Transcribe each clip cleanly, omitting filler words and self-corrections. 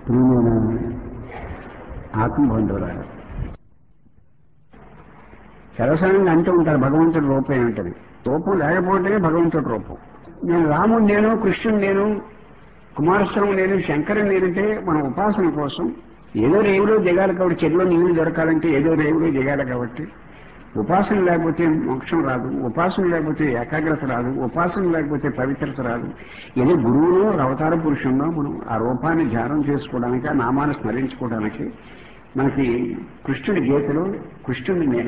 ప్రియమైన ఆత్మబంధువులారా, సరసంగా అంటూ ఉంటారు భగవంతుడి రూపం ఏమిటని. రూపం లేకపోతేనే భగవంతుడి రూపం. నేను రాముడు, నేను కృష్ణుడు, నేను కుమారస్వామి, నేను శంకరుడు నేనంటే మన ఉపాసన కోసం ఏదో రేవులో దిగాలి కాబట్టి, చెరువులో నీళ్లు దొరకాలంటే ఏదో రేవులో దిగాలి కాబట్టి, ఉపాసన లేకపోతే మోక్షం రాదు, ఉపాసన లేకపోతే ఏకాగ్రత రాదు, ఉపాసన లేకపోతే పవిత్రత రాదు. ఏదో గురువులో అవతార పురుషుల్లో మనం ఆ రూపాన్ని ధ్యానం చేసుకోవడానికి, ఆ నామాన్ని స్మరించుకోవడానికి మనకి కృష్ణుడి గీతలో కృష్ణుడిని నేను,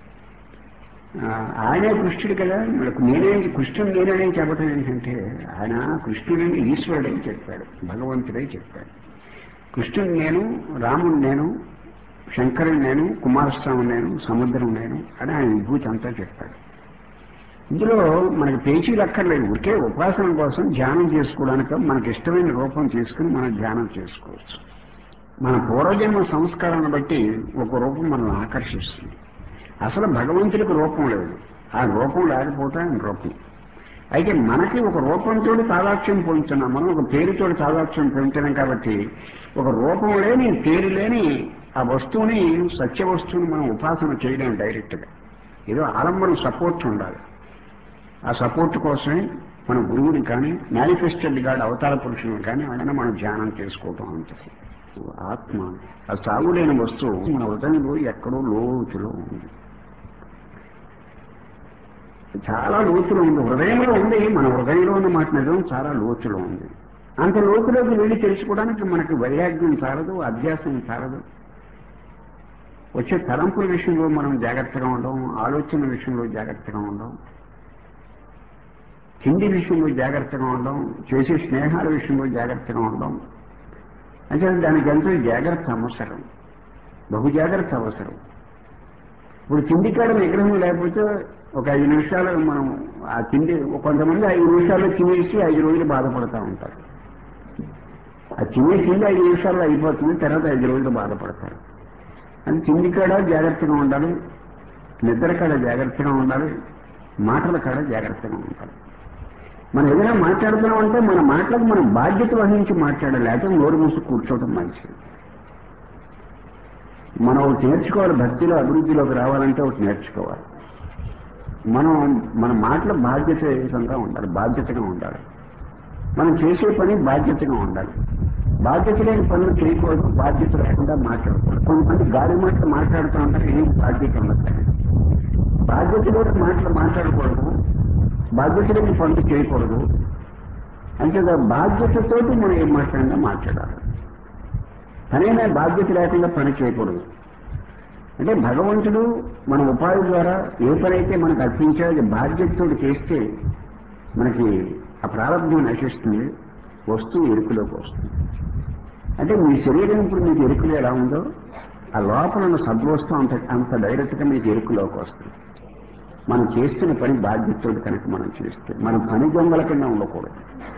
ఆయనే కృష్ణుడు కదా, నేనే కృష్ణుడు నేననే చెప్పడం ఏంటంటే ఆయన కృష్ణుడిని ఈశ్వరుడని చెప్పాడు, భగవంతుడై చెప్పాడు. కృష్ణుడు నేను, రాముడు నేను, శంకరుడు నేను, కుమారస్వామి నేను, సముద్రం నేను అని ఆయన విభూతి అంతా చెప్పాడు. ఇందులో మనకి పేచీలు అక్కర్లేదు. ఒకే ఉపాసన కోసం ధ్యానం చేసుకోవడానికి మనకి ఇష్టమైన రూపం తీసుకుని మనం ధ్యానం చేసుకోవచ్చు. మన పూర్వజన్మ సంస్కారాన్ని బట్టి ఒక రూపం మనల్ని ఆకర్షిస్తుంది. అసలు భగవంతుడికి రూపం లేదు, ఆ రూపం లేకపోతే ఆయన రూపం. అయితే మనకి ఒక రూపంతో తాదాత్మ్యం పొందుతున్నాం, మనం ఒక పేరుతో తాదాత్మ్యం పొందుతున్నాం. కాబట్టి ఒక రూపం లేని, పేరు లేని ఆ వస్తువుని, సత్య వస్తువుని మనం ఉపాసన చేయలేం డైరెక్ట్గా. ఏదో ఆలంబనం సపోర్ట్ ఉండాలి. ఆ సపోర్ట్ కోసమే మన గురువుని కానీ, మేనిఫెస్టెడ్ గాడ్ అవతార పురుషుని కానీ ఆయన మనం ధ్యానం చేసుకోవటం అంతే. ఆత్మ ఆ సాగులేని వస్తువు మన హృదయంలో ఎక్కడో లోతులో ఉంది, చాలా లోతులో ఉంది. హృదయంలో ఉంది, మన హృదయంలో ఉన్న మాట నిజం, చాలా లోతులో ఉంది. అంత లోతులోకి వెళ్ళి తెలుసుకోవడానికి మనకి వైరాగ్యం చాలదు, అభ్యాసం చాలదు. వచ్చే తలంపుల విషయంలో మనం జాగ్రత్తగా ఉండం, ఆలోచన విషయంలో జాగ్రత్తగా ఉండం, తిండి విషయంలో జాగ్రత్తగా ఉండం, చేసే స్నేహాల విషయంలో జాగ్రత్తగా ఉండం. అంటే దానికి ఎంతో జాగ్రత్త అవసరం, బహు జాగ్రత్త అవసరం. ఇప్పుడు తిండి కాడ నిగ్రహం లేకపోతే ఒక 5 నిమిషాలు మనం ఆ తిండి, కొంతమంది 5 నిమిషాల్లో తినేసి 5 రోజులు బాధపడతా ఉంటారు. ఆ తిండి 5 నిమిషాల్లో అయిపోతుంది, తర్వాత 5 రోజులు బాధపడతారు. అది తిండి కాడ జాగ్రత్తగా ఉండాలి, నిద్ర కాడ జాగ్రత్తగా ఉండాలి, మాటల కాడ జాగ్రత్తగా ఉండాలి. మనం ఏదైనా మాట్లాడుతున్నాం అంటే మన మాటలకు మనం బాధ్యత వహించి మాట్లాడాలి, లేకపోతే నోరు మూసి కూర్చోవడం మంచిది. మనం ఒకటి నేర్చుకోవాలి, భక్తిలో అభివృద్ధిలోకి రావాలంటే ఒకటి నేర్చుకోవాలి. మనం మన మాటల బాధ్యతగా ఉండాలి, బాధ్యతగా ఉండాలి. మనం చేసే పని బాధ్యతగా ఉండాలి. బాధ్యత లేని పనులు చేయకూడదు, బాధ్యత లేకుండా మాట్లాడకూడదు. కొంతమంది గాలి మాటలు మాట్లాడుతూ ఉంటారు, ఏం బాధ్యత ఉండదు. బాధ్యత లేని మాటలు మాట్లాడకూడదు, బాధ్యత లేని పనులు చేయకూడదు. అంటే బాధ్యతతోటి మనం ఏం మాట్లాడినా మాట్లాడాలి. పనైనా బాధ్యత లేకుండా పని చేయకూడదు. అంటే భగవంతుడు మన ఉపాధి ద్వారా ఏ పనైతే మనకు అర్పించా అది బాధ్యతతో చేస్తే మనకి ఆ ప్రారంభం నశిస్తుంది, వస్తువు ఎరుకులోకి వస్తుంది. అంటే మీ శరీరం ఇప్పుడు మీకు ఎరుకులు ఎలా ఉందో ఆ లోపల ఉన్న సద్వస్తువు అంత డైరెక్ట్గా మీకు ఎరుకులోకి వస్తుంది. మనం చేస్తున్న పని బాధ్యతతో కనుక మనం చేస్తే మనం పని దొంగల కింద ఉండకూడదు.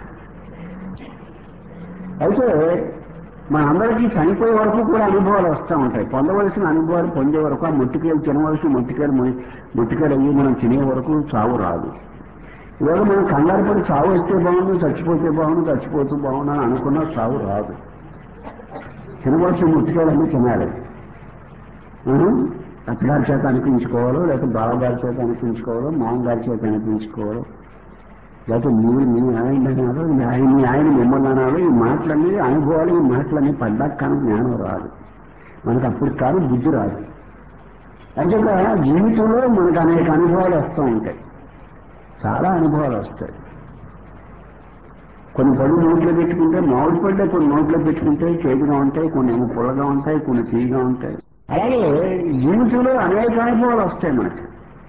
అయితే మనందరికీ చనిపోయే వరకు కూడా అనుభవాలు వస్తూ ఉంటాయి. పొందవలసిన అనుభవాలు పొందే వరకు, ఆ మొట్టికాయలు తినవలసిన మొట్టికాయలు అయ్యి మనం తినే వరకు చావు రాదు. ఇవాళ మనం కంగారు పడి చావు వస్తే బాగుండు, చచ్చిపోతే బాగుండు, చచ్చిపోతూ బాగుండు అని అనుకున్నా చావు రాదు. తినవలసిన మొట్టికాయలన్నీ తినాలి. అత్తగారి చేత అనిపించుకోవాలో, లేకపోతే బావగారి చేత అనిపించుకోవాలో, మామగారి చేత అనిపించుకోవాలో, లేకపోతే మీ ఆయన అనాలో, మీ ఆయన మిమ్మల్ని అనాలో, ఈ మాటలన్నీ అనుభవాలు, ఈ మాటలన్నీ పడ్డాక కానీ జ్ఞానం రాదు మనకు, అప్పుడు కానీ బుద్ధి రాదు. అంటే జీవితంలో మనకు అనేక అనుభవాలు వస్తూ ఉంటాయి, చాలా అనుభవాలు వస్తాయి. కొన్ని పళ్ళు నోట్లో పెట్టుకుంటే, మామిడి పళ్ళే కొన్ని నోట్లో పెట్టుకుంటే చేదుగా ఉంటాయి, కొన్ని ఏమో పుల్లగా ఉంటాయి, కొన్ని తీయగా ఉంటాయి. అలాగే జీవితంలో అనేక అనుభవాలు వస్తాయి మనకి.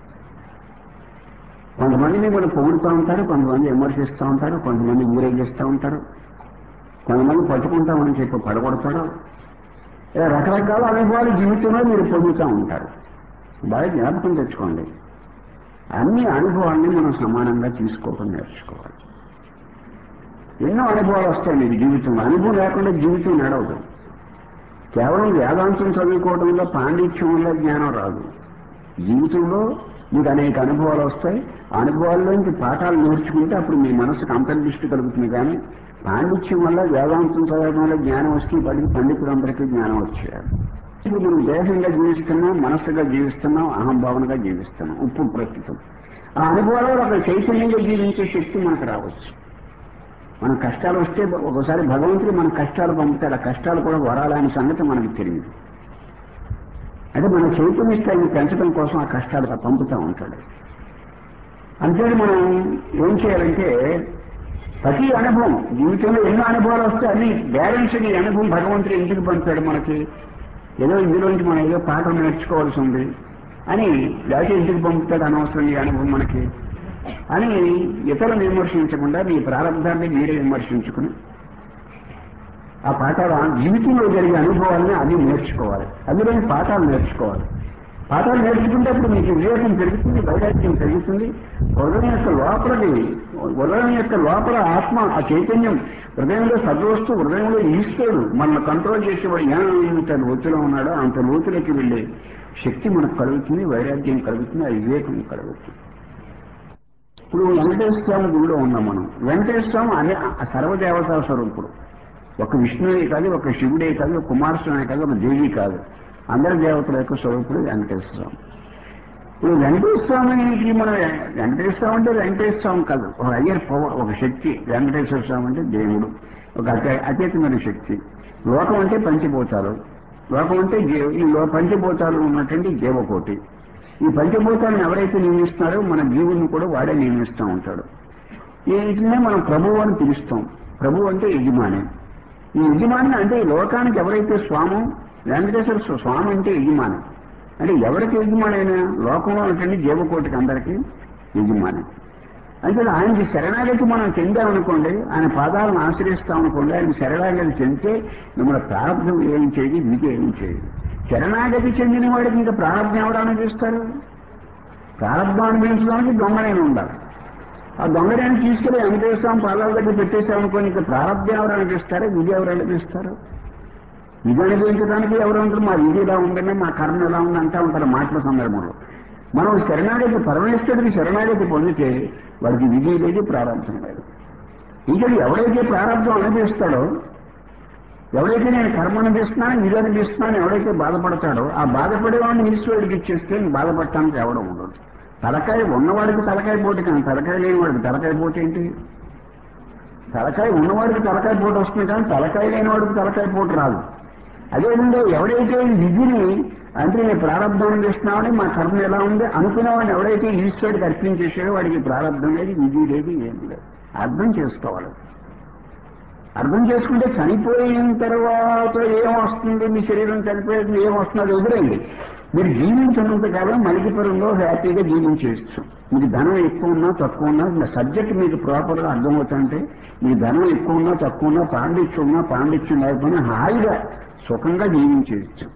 కొంతమంది మిమ్మల్ని పొగుడుతూ ఉంటారు, కొంతమంది విమర్శిస్తూ ఉంటారు, కొంతమంది ఊరేగిస్తూ ఉంటారు, కొంతమంది పట్టుకుంటామని చెప్పి పడగొడతారు. ఇలా రకరకాల అనుభవాలు జీవితంలో మీరు పొందుతూ ఉంటారు. బాగా జ్ఞాపకం తెచ్చుకోండి, అన్ని అనుభవాన్ని మనం సమానంగా తీసుకోవడం నేర్చుకోవాలి. ఎన్నో అనుభవాలు వస్తాయి మీకు జీవితంలో. అనుభవం లేకుండా జీవితం నడవదు. కేవలం వేదాంతం చదువుకోవడంలో, పాండిత్యం వల్ల జ్ఞానం రాదు. జీవితంలో మీకు అనేక అనుభవాలు వస్తాయి. అనుభవాల్లోంచి పాఠాలు నేర్చుకుంటే అప్పుడు మీ మనసుకు అంతర్దృష్టి కలుగుతుంది. కానీ పాండిత్యం వల్ల వేదాంతం చదవడం వల్ల జ్ఞానం వస్తే వాడికి పండితులందరికీ జ్ఞానం వచ్చేయాలి. ఇప్పుడు మనం దేహంగా జీవిస్తున్నాం, మనస్సుగా జీవిస్తున్నాం, అహంభావనగా జీవిస్తున్నాం. ఇప్పుడు ప్రస్తుతం ఆ అనుభవాలు ఒక చైతన్యంగా జీవించే శక్తి మనకు రావచ్చు. మన కష్టాలు వస్తే ఒకసారి భగవంతుడు మన కష్టాలు పంపుతాడు. ఆ కష్టాలు కూడా వరాలనే సంగతి మనకు తెలియదు. అంటే మన చైతన్య స్థాయిని పెంచడం కోసం ఆ కష్టాలు పంపుతూ ఉంటాడు. అంతే మనం ఏం చేయాలంటే ప్రతి అనుభవం జీవితంలో ఎన్నో అనుభవాలు వస్తే అన్ని బ్యాలెన్స్ ఈ అనుభవం భగవంతుడు ఎందుకు పంపాడు మనకి, ఏదో ఇందులోంచి మనం ఏదో పాఠం నేర్చుకోవాల్సి ఉంది అని లేకపోతే ఎందుకు పంపుతాడు అనవసరం ఈ అనుభవం మనకి అని ఇతరులను విమర్శించకుండా మీ ప్రారంభాన్ని మీరే విమర్శించుకుని ఆ పాఠాలు జీవితంలో జరిగే అనుభవాలని అన్ని నేర్చుకోవాలి. అందులోని పాఠాలు నేర్చుకోవాలి. పాఠాలు నేర్చుకుంటే అప్పుడు మీకు వివేకం పెరుగుతుంది, వైరాగ్యం పెరుగుతుంది. హృదయం యొక్క లోపల ఆత్మ, ఆ చైతన్యం, హృదయంలో సద్వస్తు, హృదయంలో ఈశ్వరుడు మనల్ని కంట్రోల్ చేసేవాడు ఎంత లోతులో ఉన్నాడో అంత లోతులోకి వెళ్ళే శక్తి మనకు కలుగుతుంది, వైరాగ్యం కలుగుతుంది, ఆ వివేకం కలుగుతుంది. ఇప్పుడు వెంకటేశ్వర స్వామి గుడిలో ఉన్నాం మనం. వెంకటేశ్వర స్వామి అనే సర్వదేవతా స్వరూపుడు. ఒక విష్ణువే కాదు, ఒక శివుడే కాదు, ఒక కుమారస్వామి కాదు, ఒక దేవి కాదు, అందరి దేవతల యొక్క స్వరూపుడు వెంకటేశ్వర స్వామి. ఇప్పుడు వెంకటేశ్వర స్వామికి మనం వెంకటేశ్వర స్వామి అంటే వెంకటేశ్వర స్వామి కాదు, ఒక హయ్యర్ పవర్, ఒక శక్తి. వెంకటేశ్వర స్వామి అంటే దేవుడు, ఒక అతీతమైన శక్తి. లోకం అంటే పంచభూతాలు, లోకం అంటే ఈ పంచభూతాలు ఉన్నటువంటి జీవకోటి. ఈ పంచభూతాలను ఎవరైతే నియమిస్తున్నారో మన జీవుని కూడా వాడే నియమిస్తూ ఉంటాడు. వీటినే మనం ప్రభువు అని పిలుస్తాం. ప్రభు అంటే యజమాని. ఈ యజమాని అంటే ఈ లోకానికి ఎవరైతే స్వామో, వెంకటేశ్వర స్వామి అంటే యజమాని. అంటే ఎవరికి యజమాని అయినా లోకంలో ఉన్నటువంటి జీవకోటికి అందరికీ యజమాని. అంటే ఆయనకి శరణాగతి మనం చెందామనుకోండి, ఆయన పాదాలను ఆశ్రయిస్తామనుకోండి, ఆయన శరణాగతి చెందితే మిమ్మల్ని ప్రారంభం ఏం చేయదు, విధి ఏం చేయదు. శరణాగతి చెందిన వాడికి ఇంకా ప్రారంభం ఎవరు అనుభవిస్తారు? ప్రారంభం అనుభవించడానికి దొంగనైనా ఉండాలి. ఆ దొంగనైనా తీసుకెళ్ళి వెంకటేశ్వరం పాదాల దగ్గర పెట్టేసామనుకోని ఇంకా ప్రారంభం ఎవరు అనిపిస్తారో, విధి ఎవరు అనిపిస్తారు? విధి అనుభవించడానికి ఎవరు ఉంటారు? మా విధి ఇలా ఉందండి, మా కర్మ ఎలా ఉంది అంటూ ఉంటారు మాటల సందర్భంలో. మనం శరణాగతి పరమేశ్వరుడికి శరణాగతి పొందితే వాడికి విధి లేదు, ప్రారంభం లేదు. ఇంకా ఎవడైతే ప్రారంభం అనుభవిస్తాడో, ఎవరైతే నేను కర్మ అనిపిస్తున్నాను, విధి అనిపిస్తున్నాను ఎవడైతే బాధపడతాడో, ఆ బాధపడేవాడిని ఈశ్వరుడికి ఇచ్చేస్తే బాధపడటానికి ఎవడం ఉండదు. తలకాయ ఉన్నవాడికి తలకాయ పోటీ, కానీ తలకాయ లేనివాడికి తలకాయ పోటీ ఏంటి? తలకాయ ఉన్నవాడికి తలకాయ పోటీ వస్తుంది, కానీ తలకాయ లేనివాడికి తలకాయ పోటీ రాదు. అదేవిధంగా ఎవడైతే విధిని అంటే నేను ప్రారంభం అనిపిస్తున్నామని మా కర్మ ఎలా ఉంది అనుకునేవాడిని ఎవడైతే ఈశ్వరుడికి అర్పించేసాడో వాడికి ప్రారంభం లేదు, విధి లేదు, ఏం లేదు. అర్థం చేసుకోవాలి. అర్థం చేసుకుంటే చనిపోయిన తర్వాత ఏమొస్తుంది, మీ శరీరం చనిపోయేది ఏమొస్తుంది అది వదిలేండి. మీరు జీవించినంత కాలం మలికిపురంలో హ్యాపీగా జీవించేయచ్చు. మీకు ధనం ఎక్కువ ఉన్నా తక్కువ ఉన్నా, సబ్జెక్ట్ మీకు ప్రాపర్గా అర్థమవుతుంటే మీకు ధనం ఎక్కువ ఉన్నా తక్కువ ఉన్నా, పాండిత్యం లేకపోయినా హాయిగా సుఖంగా జీవించేయచ్చు.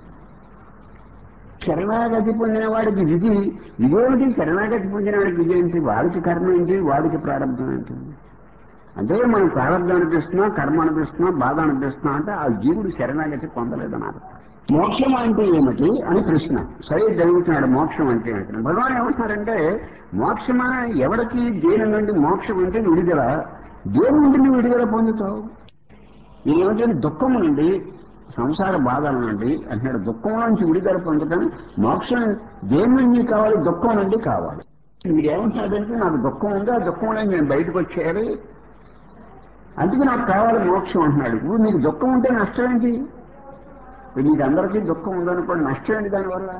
శరణాగతి పొందిన వాడికి విధి ఇదేమిటి? శరణాగతి పొందిన వాడికి విధి ఏంటి? వాడికి కర్మ ఏంటి, వాడికి ప్రారంభం ఏంటి? అంటే మనం ప్రారంభం అనిపిస్తున్నా, కర్మ అనిపిస్తున్నా, బాధ అనిపిస్తున్నా అంటే ఆ జీవుడు శరణాగతి పొందలేదన్నారు. మోక్షం అంటే ఏమిటి అని ప్రశ్న సరే జరుగుతున్నాడు. మోక్షం అంటే ఏమిటి? భగవాన్ ఏమంటున్నారంటే మోక్షమా ఎవరికి దేని నుండి మోక్షం అంటే విడుదల, దేని నుండి నువ్వు విడుదల పొందుతావు? ఏమిటంటే దుఃఖం నుండి, సంసార బాధల నుండి అంటున్నాడు. దుఃఖం నుంచి విడుదల పొందడం మోక్షం దేని నుండి కావాలి? దుఃఖం నుండి కావాలి. మీరు ఏమంటున్నారంటే నాకు దుఃఖం ఉంది, ఆ దుఃఖంలో నేను బయటకు వచ్చేయాలి, అందుకే నాకు కావాలి మోక్షం అంటున్నాడు. ఇప్పుడు మీకు దుఃఖం ఉంటే నష్టం ఏంటి? మీకు అందరికీ దుఃఖం ఉందనుకోండి, నష్టం ఏంటి దానివల్ల?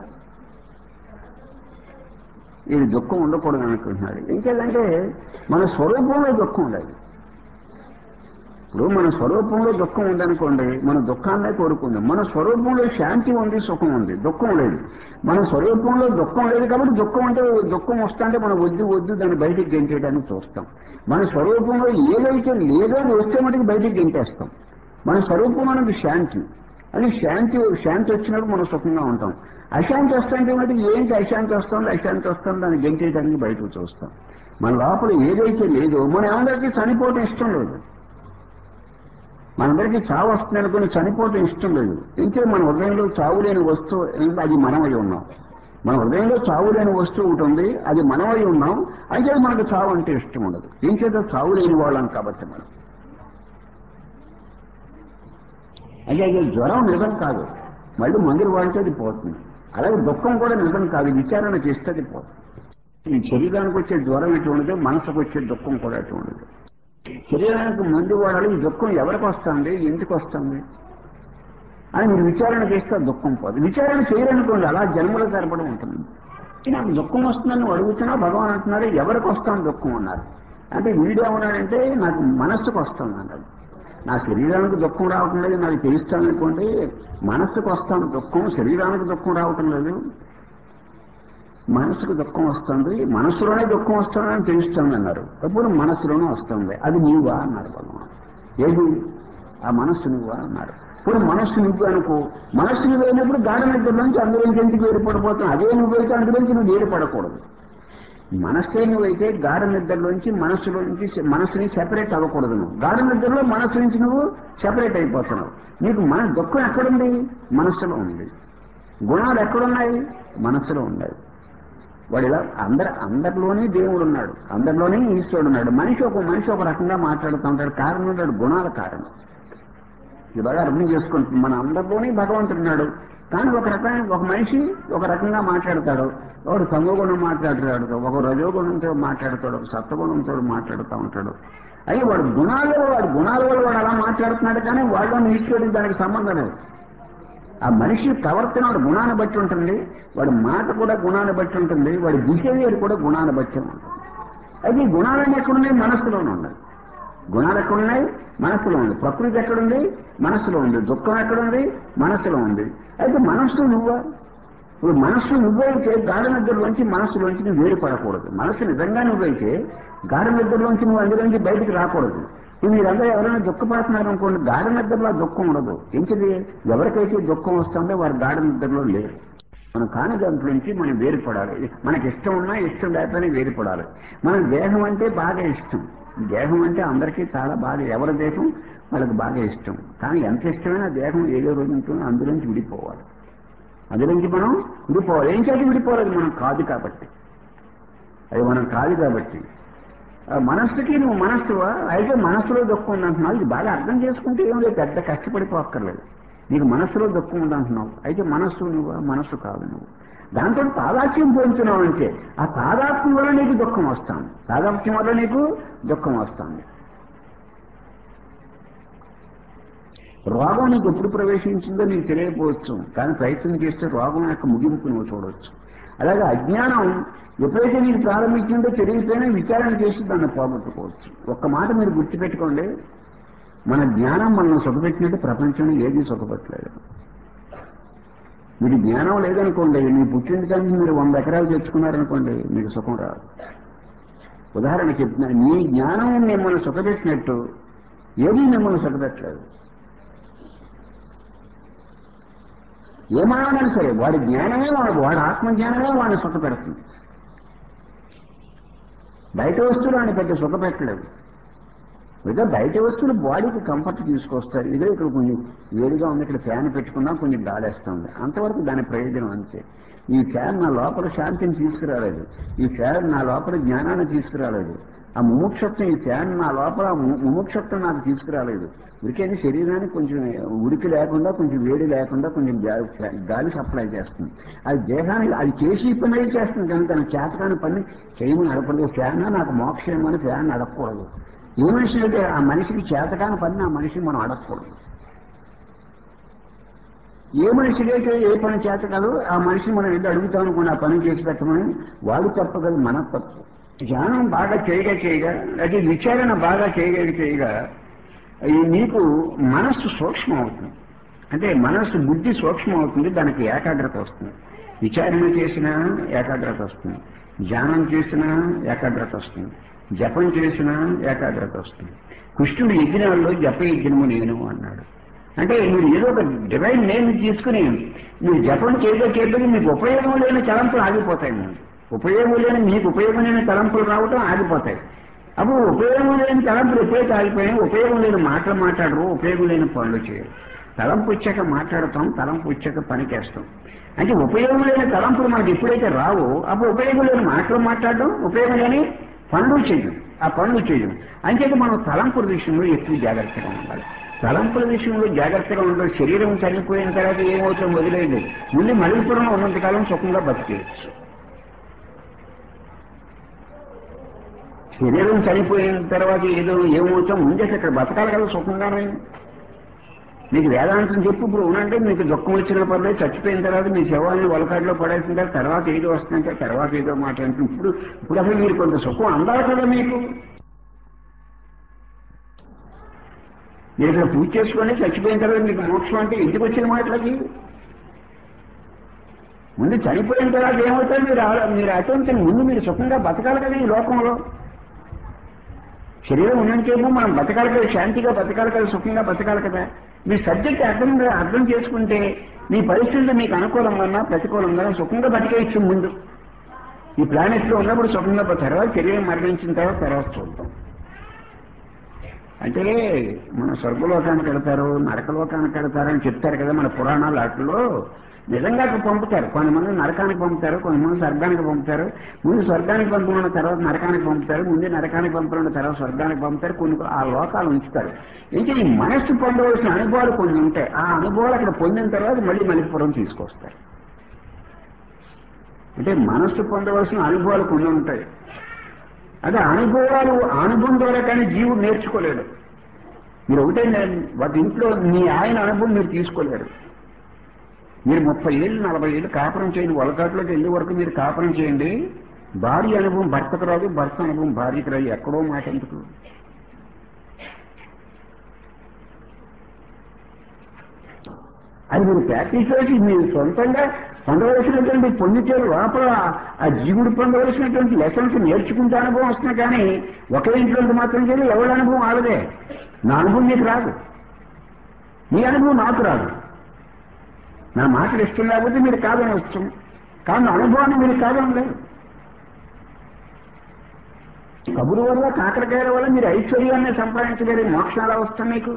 ఇది దుఃఖం ఉండకూడదు అనుకుంటున్నాడు. ఇంకేదంటే మన స్వరూపంలో దుఃఖం ఉండదు. ఇప్పుడు మన స్వరూపంలో దుఃఖం ఉందనుకోండి, మన దుఃఖాన్నే కోరుకుందాం. మన స్వరూపంలో శాంతి ఉంది, సుఖం ఉంది, దుఃఖం లేదు. మన స్వరూపంలో దుఃఖం లేదు కాబట్టి దుఃఖం అంటే దుఃఖం వస్తుంటే మనం వద్దు దాన్ని బయటికి గెంటేయడానికి చూస్తాం. మన స్వరూపంలో ఏదైతే లేదో అది వస్తే మటుకు బయటికి గెంటేస్తాం. మన స్వరూపంలో మనకి శాంతి, అది శాంతి వచ్చినప్పుడు మనం సుఖంగా ఉంటాం. అశాంతి వస్తుంటే మటుకు ఏంటి అశాంతి వస్తుంది దాన్ని గెంటేయడానికి బయటకు చూస్తాం. మన లోపల ఏదైతే లేదో మన అందరికీ చనిపోవటం ఇష్టం లేదు. మనందరికీ చావు వస్తుంది అనుకుని చనిపోవటం ఇష్టం లేదు. ఇంకే మన హృదయంలో చావు లేని వస్తువు అది మనమై ఉన్నాం. మన హృదయంలో చావు లేని వస్తువు ఒకటి ఉంది, అది మనమై ఉన్నాం. అయితే మనకు చావు అంటే ఇష్టం ఉండదు. ఇంకేదో చావు లేని వాళ్ళం కాబట్టి మనం అంటే అది జ్వరం నిజం కాదు, మళ్ళీ మందులు వాడితే అది పోతుంది. అలాగే దుఃఖం కూడా నిజం కాదు, విచారణ చేస్తే అది పోతుంది. ఈ శరీరానికి వచ్చే జ్వరం ఎటువంటిదో మనసుకు వచ్చే దుఃఖం కూడా ఎటువంటిది. శరీరానికి మందు వాడాలి, ఈ దుఃఖం ఎవరికి వస్తుంది, ఎందుకు వస్తుంది అని మీరు విచారణ చేస్తే దుఃఖం పోదు. విచారణ చేయరనుకోండి, అలా జన్మల తరబడి ఉంటుంది. నాకు దుఃఖం వస్తుందని నువ్వు అడుగుతున్నా, భగవాన్ అంటున్నారు ఎవరికి వస్తాను దుఃఖం అన్నారు. అంటే వీడేమన్నాడంటే నాకు మనస్సుకు వస్తుంది అన్నాడు. నా శరీరానికి దుఃఖం రావటం లేదు, నాకు తెలుస్తాను అనుకోండి, మనస్సుకు వస్తాను దుఃఖం, శరీరానికి దుఃఖం రావటం లేదు, మనస్సుకు దుఃఖం వస్తుంది, మనస్సులోనే దుఃఖం వస్తుందని తెలుస్తుంది అన్నారు. అప్పుడు మనస్సులోనే వస్తుంది, అది నీవా అన్నారు భగవాన్. ఏది ఆ మనస్సు నువ్వా అన్నారు. ఇప్పుడు మనస్సు నువ్వు అనుకో, మనస్సు నువ్వు అయినప్పుడు గాఢ నిద్ర నుంచి అందులోంచి ఎందుకు వేరుపడిపోతున్నావు? అదే నువ్వైతే అందులోంచి నువ్వు వేరుపడకూడదు. మనస్సే నువ్వైతే గాఢ నిద్రలోంచి మనస్సుని సెపరేట్ అవ్వకూడదు. నువ్వు గాఢ నిద్రలో మనస్సు నుంచి నువ్వు సెపరేట్ అయిపోతున్నావు. నీకు మన దుఃఖం ఎక్కడుంది? మనస్సులో ఉంది. గుణాలు ఎక్కడున్నాయి? మనస్సులో ఉన్నాయి. వాడు ఇలా అందరిలోనే దేవుడు ఉన్నాడు, అందరిలోనే ఈశ్వరుడు ఉన్నాడు. మనిషి ఒక రకంగా మాట్లాడుతూ ఉంటాడు. కారణం ఉంటాడు, గుణాల కారణం. ఇది బాగా అర్థం చేసుకుంటుంది. మన అందరిలోనే భగవంతుడు ఉన్నాడు, కానీ ఒక మనిషి ఒక రకంగా మాట్లాడతాడు. వాడు తమోగుణం మాట్లాడతాడు, ఒక రజోగుణంతో మాట్లాడతాడు, ఒక సత్వగుణంతో మాట్లాడుతూ ఉంటాడు. అయ్యి వాడు గుణాల వల్ల వాడు అలా మాట్లాడుతున్నాడు, కానీ వాళ్ళని ఈశ్వరుడికి దానికి సంబంధం లేదు. ఆ మనిషి ప్రవర్తన వాడు గుణాన్ని బట్టి ఉంటుంది, వాడి మాట కూడా గుణాన్ని బట్టి ఉంటుంది, వాడి బిహేవియర్ కూడా గుణాన్ని బట్టి ఉంటుంది. అయితే ఈ గుణాలన్నీ ఎక్కడున్నాయి? మనస్సులోనే ఉన్నాయి. గుణాలు ఎక్కడున్నాయి? మనస్సులో ఉంది. ప్రకృతి ఎక్కడుంది? మనస్సులో ఉంది. దుఃఖం ఎక్కడుంది? మనస్సులో ఉంది. అయితే మనస్సు నువ్వా? ఇప్పుడు మనస్సు నువ్వైతే గాఢ నిద్రలోంచి మనస్సులోంచి నువ్వు వేరుపడకూడదు. మనస్సు నిజంగా నువ్వైతే గాఢ నిద్రలోంచి నువ్వు అందులోంచి బయటికి రాకూడదు. ఇప్పుడు మీరందరూ ఎవరైనా దుఃఖపడుతున్నారు అనుకోండి, గాఢ నిద్రలో దుఃఖం ఉండదు. ఎందుకంటే ఎవరికైతే దుఃఖం వస్తుందో వారు గాఢ నిద్రలో లేరు. మనం కాని దాంట్లో నుంచి మనం వేరుపడాలి. మనకి ఇష్టం ఉన్నా ఇష్టం లేకపోయినా వేరుపడాలి. మన దేహం అంటే బాగా ఇష్టం. దేహం అంటే అందరికీ చాలా బాగా, ఎవరి దేహం వాళ్ళకి బాగా ఇష్టం. కానీ ఎంత ఇష్టమైనా దేహం ఏదో రోజు ఉంటుందో అందులోంచి విడిపోవాలి. అందులోంచి మనం విడిపోవాలి. ఏం చేతి విడిపోవాలి? మనం కాదు కాబట్టి. అది మనం కాదు కాబట్టి. మనస్సుకి నువ్వు మనస్సువా? అయితే మనస్సులో దుఃఖం ఉందంటున్నావు. ఇది బాగా అర్థం చేసుకుంటే ఏం లేదు, పెద్ద కష్టపడిపోక్కర్లేదు. నీకు మనస్సులో దుఃఖం ఉందంటున్నావు, అయితే మనస్సు నువ్వా? మనస్సు కాదు నువ్వు. దాంతో తాదాత్మ్యం పొందుతున్నావు అంటే ఆ తాదాత్మ్యం వల్ల నీకు దుఃఖం వస్తాను. తాదాత్మ్యం వల్ల నీకు దుఃఖం వస్తుంది. రోగం నీకు ఎప్పుడు ప్రవేశించిందో నీకు తెలియకపోవచ్చు, కానీ ప్రయత్నం చేస్తే రోగం యొక్క ముగింపు నువ్వు చూడవచ్చు. అలాగే అజ్ఞానం ఎప్పుడైతే నీకు ప్రారంభించిందో తెలియకపోయినా విచారణ చేసి దాన్ని పోగొట్టుకోవచ్చు. ఒక్క మాట మీరు గుర్తుపెట్టుకోండి, మన జ్ఞానం మనల్ని సుఖపెట్టినట్టు ప్రపంచంలో ఏది సుఖపెట్టలేదు. మీకు జ్ఞానం లేదనుకోండి, మీ పుట్టింటి కానీ మీరు 100 ఎకరాలు తెచ్చుకున్నారనుకోండి, మీకు సుఖం రాదు. ఉదాహరణ చెప్తున్నా, మీ జ్ఞానం మిమ్మల్ని సుఖపెట్టినట్టు ఏది మిమ్మల్ని సుఖపెట్టలేదు. ఏమానైనా సరే వాడి జ్ఞానమే వాడి ఆత్మజ్ఞానమే వాడిని సుఖపెడుతుంది. బయట వస్తువులు ఆయన పెద్ద సుఖపెట్టలేదు. ఇదే బయట వస్తువులు బాడీకి కంఫర్ట్ తీసుకొస్తారు. ఇదే ఇక్కడ కొంచెం వేడిగా ఉంది, ఇక్కడ ఫ్యాన్ పెట్టుకున్నా కొంచెం గాలేస్తుంది, అంతవరకు దాని ప్రయోజనం అంతే. ఈ ఫ్యాన్ నా లోపల శాంతిని తీసుకురాలేదు, ఈ ఫ్యాన్ నా లోపల జ్ఞానాన్ని తీసుకురాలేదు, ఆ ముముక్షత్వం, ఈ ఫ్యాన్ నా లోపల ముముక్షత్వం నాకు తీసుకురాలేదు. ఉరికేది శరీరానికి కొంచెం ఉడికి లేకుండా, కొంచెం వేడి లేకుండా కొంచెం గాలి సప్లై చేస్తుంది. అది దేహానికి అది చేసి పని చేస్తుంది, కానీ తన చేతకాని పని చేయమని నడపలేదు. ఫ్యాన్ నాకు మోక్షం అని ఫ్యాన్ నడపకూడదు. ఏ మనిషి అయితే ఆ మనిషికి చేతకాని పని ఆ మనిషిని మనం అడగకూడదు. ఏ మనిషికి అయితే ఏ పని చేత కాదు ఆ మనిషిని మనం ఎందుకు అడుగుతాం అనుకోండి, ఆ పని చేసి పెట్టమని. వాడు తప్ప కదా, మన తప్పు. ధ్యానం బాగా చేయగా అది విచారణ బాగా చేయగా నీకు మనస్సు సూక్ష్మం అవుతుంది. అంటే మనస్సు బుద్ధి సూక్ష్మం అవుతుంది, దానికి ఏకాగ్రత వస్తుంది. విచారణ చేసినా ఏకాగ్రత వస్తుంది, ధ్యానం చేసినా ఏకాగ్రత వస్తుంది, జపం చేసినా ఏకాగ్రత వస్తుంది. కృష్ణుడు యజ్ఞాల్లో జప యజ్ఞము నేను అన్నాడు. అంటే మీరు ఏదో ఒక డివైన్ నేమ్ తీసుకుని మీరు జపం చేయగా మీకు ఉపయోగం లేని తలంపులు ఆగిపోతాయి. మీకు ఉపయోగం లేని తలంపులు రావటం ఆగిపోతాయి. అప్పుడు ఉపయోగం లేని తలంపులు ఎప్పుడైతే ఆగిపోయాయో ఉపయోగం లేని మాటలు మాట్లాడరు, ఉపయోగం లేని పనులు చేయరు. తలంపు వచ్చాక మాట్లాడతాం, తలంపు వచ్చాక పని చేస్తాం. అంటే ఉపయోగం లేని తలంపులు మనకి ఎప్పుడైతే రావో అప్పుడు ఉపయోగం లేని మాటలు మాట్లాడడం, ఉపయోగం లేని పనులు చేయడం. ఆ పనులు చేయడం. అంచేత మనం తలంపుల విషయంలో ఎక్కువ జాగ్రత్తగా ఉండాలి. తలంపుల విషయంలో జాగ్రత్తగా ఉండాలి. శరీరం చనిపోయిన తర్వాత ఏమవుతుందో వదిలేదు. ముందు మలిపురంలో ఉన్నంతకాలం సుఖంగా బతికేయచ్చు. శరీరం చనిపోయిన తర్వాత ఏమవుతాం ముందే ఇక్కడ బతకాలి కదా సుఖంగానే. మీకు వేదాంతం చెప్పు ఇప్పుడు ఉన్నంటే మీకు దుఃఖం వచ్చిన పర్లేదు, చచ్చిపోయిన తర్వాత మీ శవాన్ని వలకాట్లో పడేసిన తర్వాత ఏదో వస్తుందంటే తర్వాత ఏదో మాట అంటే ఇప్పుడు అసలు మీరు కొంత సుఖం అందాలి కదా. మీకు మీరు ఇక్కడ పూజ చేసుకొని చచ్చిపోయిన తర్వాత మీకు మోక్షం అంటే ఇంటికి వచ్చిన మాటలకి ముందు చనిపోయిన తర్వాత ఏమవుతారు మీరు అటెన్షన్ ముందు మీరు సుఖంగా బతకాలి కదా ఈ లోకంలో. శరీరం ఉన్నంతసేపు మనం బతకాలి కదా, శాంతిగా బతకాలి కదా, సుఖంగా బతకాలి కదా. మీ సబ్జెక్ట్ అర్థం చేసుకుంటే మీ పరిస్థితులు మీకు అనుకూలంగా ప్రతికూలంగా సుఖంగా బతికేయచ్చు. ముందు ఈ ప్లానెట్లో ఉన్నప్పుడు సుఖంగా తర్వాత శరీరం మరణించిన తర్వాత చూద్దాం. అంటే మన స్వర్గలోకానికి వెళ్తారు, నరకలోకానికి వెళ్తారు అని చెప్తారు కదా మన పురాణాలు. వాటిలో నిజంగా పంపుతారు. కొంతమంది నరకానికి పంపుతారు, కొంతమంది స్వర్గానికి పంపుతారు. ముందు స్వర్గానికి పంపిన తర్వాత నరకానికి పంపుతారు, ముందు నరకానికి పంపిన తర్వాత స్వర్గానికి పంపుతారు. కొన్ని ఆ లోకాలు ఉంచుతారు. ఇంకా ఈ మనస్సు పొందవలసిన అనుభవాలు కొన్ని ఉంటాయి. ఆ అనుభవాలు అక్కడ పొందిన తర్వాత మళ్ళీ మలిపురం తీసుకొస్తారు. అంటే మనస్సు పొందవలసిన అనుభవాలు కొన్ని ఉంటాయి. అదే అనుభవం ద్వారా కానీ జీవుడు నేర్చుకోలేడు. మీరు ఒకటే వాటి ఇంట్లో మీ ఆయన అనుభవం మీరు తీసుకోలేరు. మీరు 30 ఏళ్ళు 40 ఏళ్ళు కాపురం చేయండి, వలకాట్లోకి వెళ్ళే వరకు మీరు కాపురం చేయండి. భార్య అనుభవం భర్తకు రాదు, భర్త అనుభవం భార్యకు రాదు. ఎక్కడో మాట ఎందుకు. అది మీరు ప్రాక్టీస్ చేసి మీరు సొంతంగా పొందవలసినటువంటి పొందితే లోపల ఆ జీవుడు పొందవలసినటువంటి లెసన్స్ నేర్చుకుంటే అనుభవం వస్తుంది. కానీ ఒకే ఇంట్లో మాత్రం చేయాలి. ఎవరి అనుభవం ఆడదే. నా అనుభవం నీకు రాదు, మీ అనుభవం నాకు రాదు. నా మాటలు ఇష్టం లేకపోతే మీరు కాదని వచ్చు, కానీ నా అనుభవాన్ని మీరు కాదని లేదు. కబురు వల్ల కాకరకాయల వల్ల మీరు ఐశ్వర్యాన్ని సంపాదించలేరు. మోక్షం ఎలా వస్తుంది మీకు?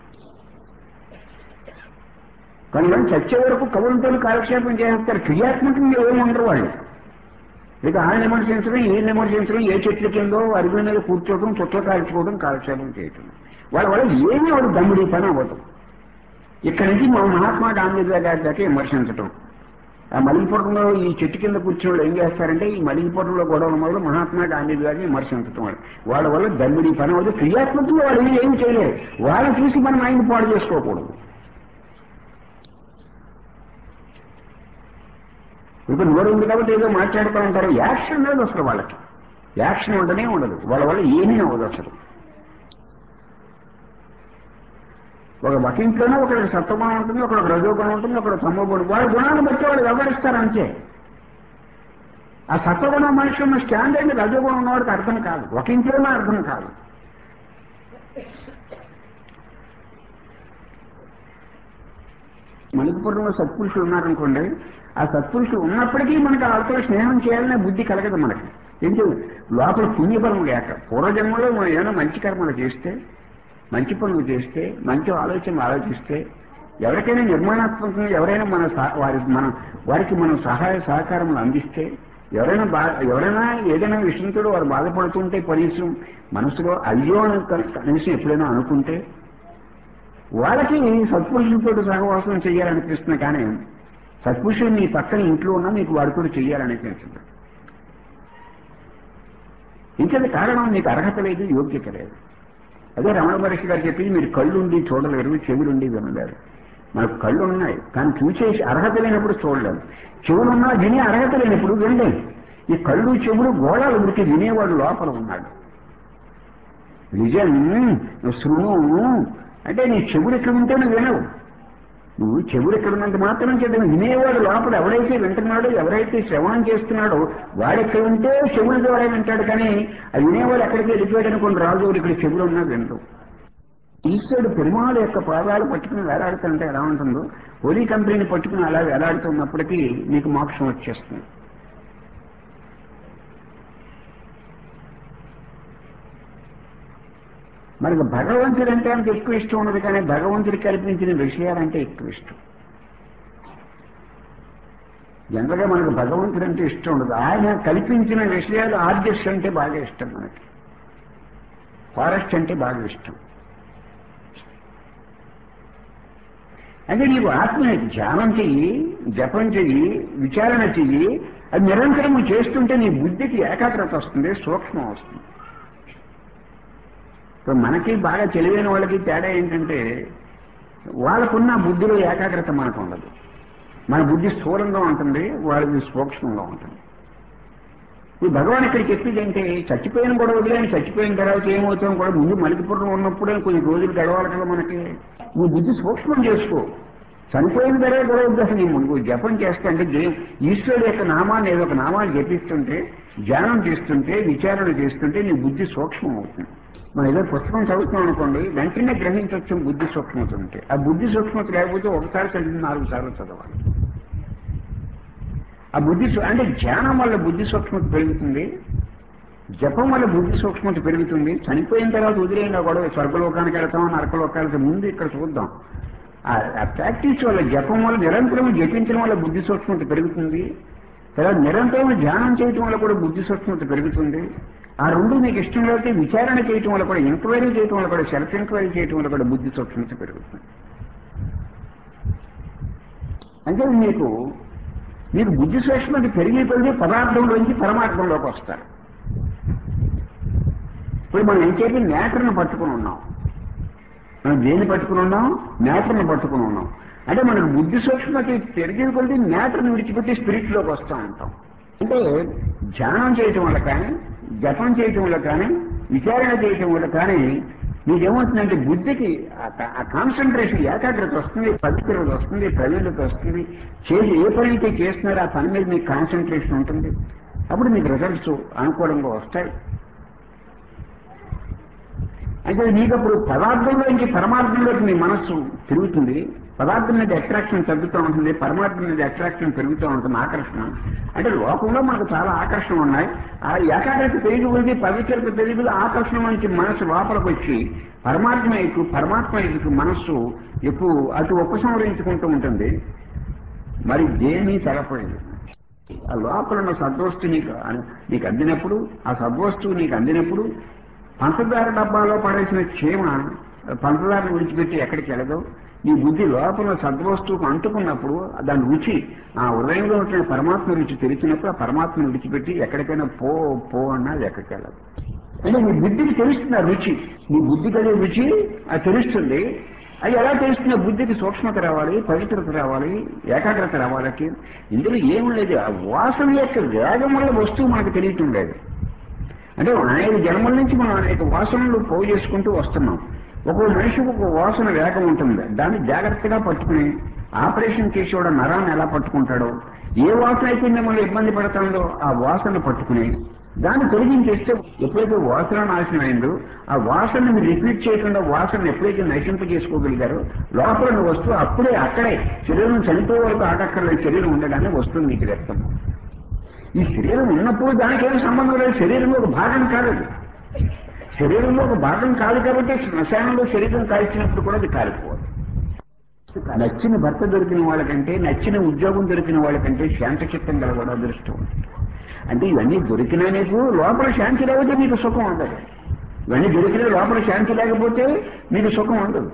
కానీ చచ్చే వరకు కబురుతో కాలక్షేపం చేస్తారు. క్రియాత్మకంగా ఏమి ఉండరు వాళ్ళు. ఇక ఆయన విమర్శించడం, ఈయన విమర్శించడం, ఏ చెట్ల కిందో అరుగుల మీద కూర్చోవడం, చుట్టూ కాల్చుకోవడం, కాలక్షేపం చేయటం. వాళ్ళ ఏమీ వాడు దమ్ముడి పని అవ్వదు. ఇక్కడి నుంచి మా మహాత్మా గాంధీ గారి దాకా విమర్శించటం. ఆ మలిగిపురంలో ఈ చెట్టు కింద కూర్చున్న వాళ్ళు ఏం చేస్తారంటే ఈ మలిగిపురంలో గొడవల మొదలు మహాత్మా గాంధీ గారిని విమర్శించటం. వాళ్ళ వల్ల దమ్ముడి పని అవ్వదు. క్రియాత్మకంగా వాళ్ళు ఏం చేయలేరు. వాళ్ళని చూసి మనం మైండ్ పాడు చేసుకోకూడదు. ఇప్పుడు నోరు ఉంది కాబట్టి ఏదో మాట్లాడుతూ ఉంటారు. యాక్షన్ లేదు అసలు. వాళ్ళకి యాక్షన్ ఉండనే ఉండదు. వాళ్ళ వల్ల ఏమీ అవ్వదు అసలు. ఒక ఇంట్లోనే ఒకరికి సత్వగుణం ఉంటుంది, ఒకరికి రజోగుణం ఉంటుంది, ఒకరికి తమోగుణం. వాళ్ళ గుణాన్ని బట్టి వాళ్ళు వ్యవహరిస్తారు అంతే. ఆ సత్వగుణం మనిషి ఉన్న స్టాండర్డ్ రజోగుణం ఉన్నవాడికి అర్థం కాదు. ఒక ఇంట్లోనే అర్థం కాదు. మలికిపురంలో సత్పురుషులు ఉన్నారనుకోండి, ఆ సత్పురుషులు ఉన్నప్పటికీ మనకి వాళ్ళతో స్నేహం చేయాలనే బుద్ధి కలగదు మనకి. ఎందుకు? లోపల పుణ్యబలం లేక. పూర్వజన్మలో మనం ఏమైనా మంచి కర్మలు చేస్తే, మంచి పనులు చేస్తే, మంచి ఆలోచనలు ఆలోచిస్తే, ఎవరికైనా నిర్మాణాత్మకంగా ఎవరైనా వారికి మనం సహాయ సహకారములు అందిస్తే, ఎవరైనా ఏదైనా విషయంతో వారు బాధపడుతుంటే కనీసం మనసులో అయ్యో అని కనీసం ఎప్పుడైనా అనుకుంటే వాళ్ళకి సత్పురుషులతో సహవాసం చేయాలనిపిస్తుంది. కానీ సత్పురుషులు మీ పక్కన ఇంట్లో ఉన్నా మీకు వారితో చేయాలనిపించదు. ఇంకేది కారణం మీకు అర్హత లేదు, యోగ్యత లేదు. అదే రమణ మహర్షి గారు చెప్పింది, మీరు కళ్ళుండి చూడలేరు, చెవులుండి వినలేరు. మనకు కళ్ళు ఉన్నాయి కానీ చూసే అర్హత లేనప్పుడు చూడలేము. చెవులున్నా వినే అర్హత లేనప్పుడు వినలేము. ఈ కళ్ళు చెవులు గోళాలు ఉడికి వినేవాడు లోపల ఉన్నాడు. నిజం శృణు అంటే నీ చెవులు ఎక్కడ ఉంటే నువ్వు వినవు. నువ్వు చెవులు ఎక్కడ ఉన్నంత మాత్రం చేత వినేవాడు లోపల ఎవరైతే వింటున్నాడో, ఎవరైతే శ్రవణం చేస్తున్నాడో వాడెక్కడ ఉంటే చెవుల ద్వారా వింటాడు. కానీ ఆ వినేవాడు ఎక్కడికి వెళ్ళిపోయాడు అనుకోండి, రాజు ఇక్కడ చెవులు ఉన్నా వినరు. ఈశ్వరుడు పెరుమాళ యొక్క పాదాలు పట్టుకుని వేలాడుతుంటే ఎలా ఉంటుందో, హోలీ కంపెనీని పట్టుకుని అలా వేలాడుతున్నప్పటికీ నీకు మోక్షం వచ్చేస్తుంది. మనకు భగవంతుడు అంటే అంత ఎక్కువ ఇష్టం ఉండదు, కానీ భగవంతుడు కల్పించిన విషయాలంటే ఎక్కువ ఇష్టం. జనరల్గా మనకు భగవంతుడు అంటే ఇష్టం ఉండదు. ఆయన కల్పించిన విషయాలు ఆబ్జెక్ట్స్ అంటే బాగా ఇష్టం మనకి. ఫారెస్ట్ అంటే బాగా ఇష్టం. అంటే నీకు ఆత్మ ధ్యానం చెయ్యి, జపం చెయ్యి, విచారణ చెయ్యి. అది నిరంతరం చేస్తుంటే నీ బుద్ధికి ఏకాగ్రత వస్తుంది, సూక్ష్మం వస్తుంది. ఇప్పుడు మనకి బాగా తెలివైన వాళ్ళకి తేడా ఏంటంటే వాళ్ళకున్న బుద్ధిలో ఏకాగ్రత మనకు ఉండదు. మన బుద్ధి స్థూలంగా ఉంటుంది, వాళ్ళది సూక్ష్మంగా ఉంటుంది. ఇప్పుడు భగవాన్ ఇక్కడ చెప్పేది అంటే చచ్చిపోయిన కూడా వదిలేని, చచ్చిపోయిన తర్వాత ఏమవుతాం కూడా ముందు మలికిపురం ఉన్నప్పుడే కొన్ని రోజులు గడవాలి కదా మనకి. నువ్వు బుద్ధి సూక్ష్మం చేసుకో. చనిపోయిన తర్వాత కూడా అసలు నువ్వు జపం చేస్తా అంటే ఈశ్వరుడు యొక్క నామాన్ని ఏదో ఒక నామాన్ని జపిస్తుంటే, ధ్యానం చేస్తుంటే, విచారణ చేస్తుంటే నీ బుద్ధి సూక్ష్మం అవుతుంది. మనం ఏదో పుస్తకం చదువుతున్నాం అనుకోండి, వెంటనే గ్రహించవచ్చు బుద్ధి సూక్ష్మత ఉంటే. ఆ బుద్ధి సూక్ష్మత లేకపోతే ఒకసారి చదివింది 4 సార్లు చదవాలి. ఆ బుద్ధి అంటే ధ్యానం వల్ల బుద్ధి సూక్ష్మత పెరుగుతుంది, జపం వల్ల బుద్ధి సూక్ష్మత పెరుగుతుంది. చనిపోయిన తర్వాత వదిలేయండి కూడా స్వర్గలోకానికి వెళ్తాం, నరకలోకానికి ముందు ఇక్కడ చూద్దాం. ఆ ప్రాక్టీస్ వల్ల, జపం వల్ల, నిరంతరం జపించడం వల్ల బుద్ధి సూక్ష్మత పెరుగుతుంది. తర్వాత నిరంతరం ధ్యానం చేయటం వల్ల కూడా బుద్ధి సూక్ష్మత పెరుగుతుంది. ఆ రెండు మీకు ఇష్టం లేకపోతే విచారణ చేయటం వల్ల కూడా, ఎంక్వైరీ చేయటం వల్ల కూడా, సెల్ఫ్ ఎంక్వైరీ చేయటం వల్ల కూడా బుద్ధి సూక్ష్మత పెరుగుతుంది. అంటే మీకు బుద్ధి సూక్ష్మత పెరిగి కొద్ది పదార్థంలోంచి పరమార్థంలోకి వస్తారు. ఇప్పుడు మనం ఏం చేసి మ్యాటర్ను పట్టుకుని ఉన్నాం. మనం దేన్ని పట్టుకుని ఉన్నాం? మ్యాటర్ను పట్టుకుని ఉన్నాం. అంటే మనకు బుద్ధి సూక్ష్మత పెరిగి కొద్ది మ్యాటర్ను విడిచిపెట్టి స్పిరిట్లోకి వస్తూ ఉంటాం. అంటే ధ్యానం చేయటం వల్ల కానీ, జపం చేయటం వల్ల కానీ, విచారణ చేయటం వల్ల కానీ మీకేమవుతుందంటే బుద్ధికి ఆ కాన్సన్ట్రేషన్, ఏకాగ్రత వస్తుంది, పవిత్రత వస్తుంది, ప్రవీణత వస్తుంది. చేసి ఏ పని అయితే చేస్తున్నారో ఆ పని మీద మీకు కాన్సన్ట్రేషన్ ఉంటుంది. అప్పుడు మీకు రిజల్ట్స్ అనుకూలంగా వస్తాయి. అయితే నీకప్పుడు పదార్థంలోంచి పరమార్థంలోకి మీ మనస్సు తిరుగుతుంది. పదార్థం మీద అట్రాక్షన్ తగ్గుతూ ఉంటుంది, పరమార్థం మీద అట్రాక్షన్ పెరుగుతూ ఉంటుంది, ఆకర్షణ. అంటే లోకంలో మనకు చాలా ఆకర్షణ ఉన్నాయి. ఆ ఏకాగ్రత పెరిగి పవిత్రత పెరిగి ఆకర్షణ నుంచి మనస్సు లోపలికి వచ్చి పరమాత్మ వైపు మనస్సు ఎక్కువ అటు ఉపసంహరించుకుంటూ ఉంటుంది. మరి దేన్ని తలపోయింది. ఆ లోపల ఉన్న సద్వస్తువు నీకు అందినప్పుడు, ఆ సద్వస్తువు నీకు అందినప్పుడు పంచదార డబ్బాలో పడేసిన చీమ పంచదారను విడిచిపెట్టి ఎక్కడికి వెళ్ళదు. నీ బుద్ధి లోపల సద్వస్తువుకు అంటుకున్నప్పుడు దాని రుచి, ఆ హృదయంలో ఉంటున్న పరమాత్మ రుచి తెలిసినప్పుడు ఆ పరమాత్మను విడిచిపెట్టి ఎక్కడికైనా పో అన్నా ఎక్కడికి వెళ్ళదు. అంటే నీ బుద్ధికి తెలుస్తుంది ఆ రుచి. నీ బుద్ధికి అదే రుచి అది తెలుస్తుంది. అది ఎలా తెలుస్తుంది? బుద్ధికి సూక్ష్మత రావాలి, పవిత్రత రావాలి, ఏకాగ్రత రావాలి. ఇందులో ఏమీ లేదు. ఆ వాసన యొక్క వేగం వల్ల వస్తువు మనకు తెలియటం లేదు. అంటే అనేక జన్మల నుంచి మనం అనేక వాసనలు పోగు చేసుకుంటూ వస్తున్నాం. ఒక్కో మనిషికి ఒక వాసన వేగం ఉంటుంది. దాన్ని జాగ్రత్తగా పట్టుకుని ఆపరేషన్ చేసేవాడు నరాన్ని ఎలా పట్టుకుంటాడో, ఏ వాసన అయితే మిమ్మల్ని ఇబ్బంది పడుతుందో ఆ వాసన పట్టుకుని దాన్ని తొలగించేస్తే ఎప్పుడైతే వాసన నాశనం అయిందో ఆ వాసనని మీరు రిపీట్ చేయకుండా వాసనను ఎప్పుడైతే నశింప చేసుకోగలిగారో లోపల వస్తువు అప్పుడే అక్కడే శరీరం చనిపోయే వరకు ఆగక్కర్లేదు. శరీరం ఉండగానే వస్తువు మీకు వ్యక్తం. ఈ శరీరం ఉన్నప్పుడు దానికి ఏం సంబంధం లేదు. శరీరంలో ఒక భాగం కాదు. శరీరంలో ఒక భాగం కాదు కాబట్టి శ్మశానంలో శరీరం కాల్చినప్పుడు కూడా అది కాలిపోవాలి. నచ్చిన భర్త దొరికిన వాళ్ళకంటే, నచ్చిన ఉద్యోగం దొరికిన వాళ్ళకంటే శాంతచిత్తం గల కూడా అదృష్టం. అంటే ఇవన్నీ దొరికినా నీకు లోపల శాంతి లేకపోతే మీకు సుఖం ఉండదు. ఇవన్నీ దొరికినా లోపల శాంతి లేకపోతే మీకు సుఖం ఉండదు.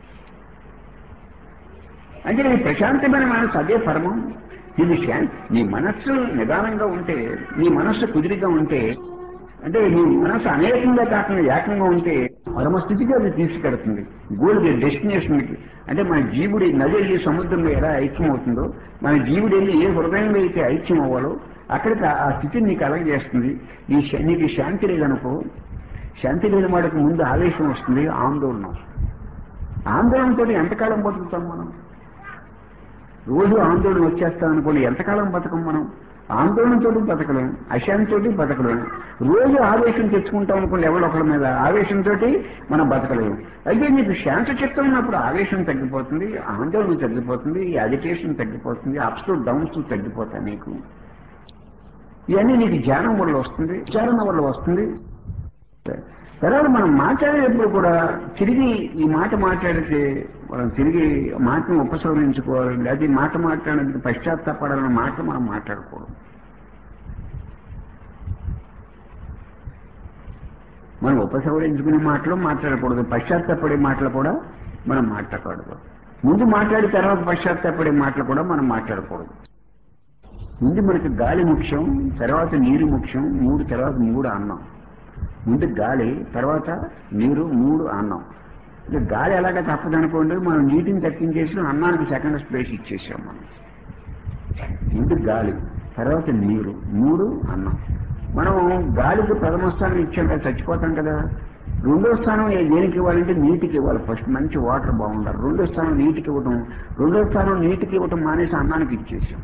అంటే నీ ప్రశాంతమైన మనసు అదే పరమం. ఇది నీ మనస్సు నిదానంగా ఉంటే, నీ మనస్సు కుదిరిగా ఉంటే, అంటే నీ మనస్సు అనేకంగా కాకుండా ఏకంగా ఉంటే పరమస్థితికి అది తీసుకెడుతుంది. గోల్కి, డెస్టినేషన్కి. అంటే మన జీవుడి నది వెళ్ళి సముద్రంలో ఎలా ఐక్యం అవుతుందో, మన జీవుడు వెళ్ళి ఏ హృదయంలో అయితే ఐక్యం అవ్వాలో అక్కడికి ఆ స్థితిని నీకు అలాగేస్తుంది. నీకు శాంతి లేదనుకో, శాంతి లేని వాడికి ముందు ఆవేశం వస్తుంది, ఆందోళన వస్తుంది. ఆందోళనతో ఎంతకాలం బతుకుతాం మనం? రోజు ఆందోళన వచ్చేస్తాం అనుకోండి, ఎంతకాలం బతకం మనం? ఆందోళనతో బతకలేం, అశాంతితోటి బతకలేం. రోజు ఆవేశం తెచ్చుకుంటాం అనుకోండి ఎవరొకరి మీద, ఆవేశంతో మనం బతకలేము. అయితే నీకు శాంత చిత్తం ఉన్నప్పుడు ఆవేశం తగ్గిపోతుంది, ఆందోళన తగ్గిపోతుంది, అజిటేషన్ తగ్గిపోతుంది, అప్స్ డౌన్స్ తగ్గిపోతాయి నీకు. ఇవన్నీ నీకు ధ్యానం వల్ల వస్తుంది, విచారణ వల్ల వస్తుంది. తర్వాత మనం మాట్లాడేటప్పుడు కూడా తిరిగి ఈ మాట మాట్లాడితే మనం తిరిగి మాటను ఉపసంహరించుకోవాలి. అది మాట మాట్లాడడానికి పశ్చాత్తాపడాలన్న మాట మనం మాట్లాడకూడదు. మనం ఉపసంహరించుకునే మాటలు మాట్లాడకూడదు, పశ్చాత్తాపడే మాటలు కూడా మనం మాట్లాడకూడదు. ముందు మాట్లాడి తర్వాత పశ్చాత్తాపడే మాటలు కూడా మనం మాట్లాడకూడదు. ముందు మనకి గాలి ముఖ్యం, తర్వాత నీరు ముఖ్యం, తర్వాత మూడు అన్నం. ముందు గాలి, తర్వాత నీరు, మూడు అన్నం. ఇక గాలి ఎలాగ తప్పదనుకోండి, మనం నీటిని తగ్గించేసి అన్నానికి సెకండ్ స్పేస్ ఇచ్చేసాం మనం. ముందు గాలి, తర్వాత నీరు, మూడు అన్నం. మనం గాలికి ప్రథమ స్థానం ఇచ్చాం కదా, చచ్చిపోతాం కదా. రెండో స్థానం దేనికి ఇవ్వాలంటే నీటికి ఇవ్వాలి. ఫస్ట్ మంచి వాటర్ బాగుండాలి. రెండో స్థానం నీటికి ఇవ్వటం మానేసి అన్నానికి ఇచ్చేసాం.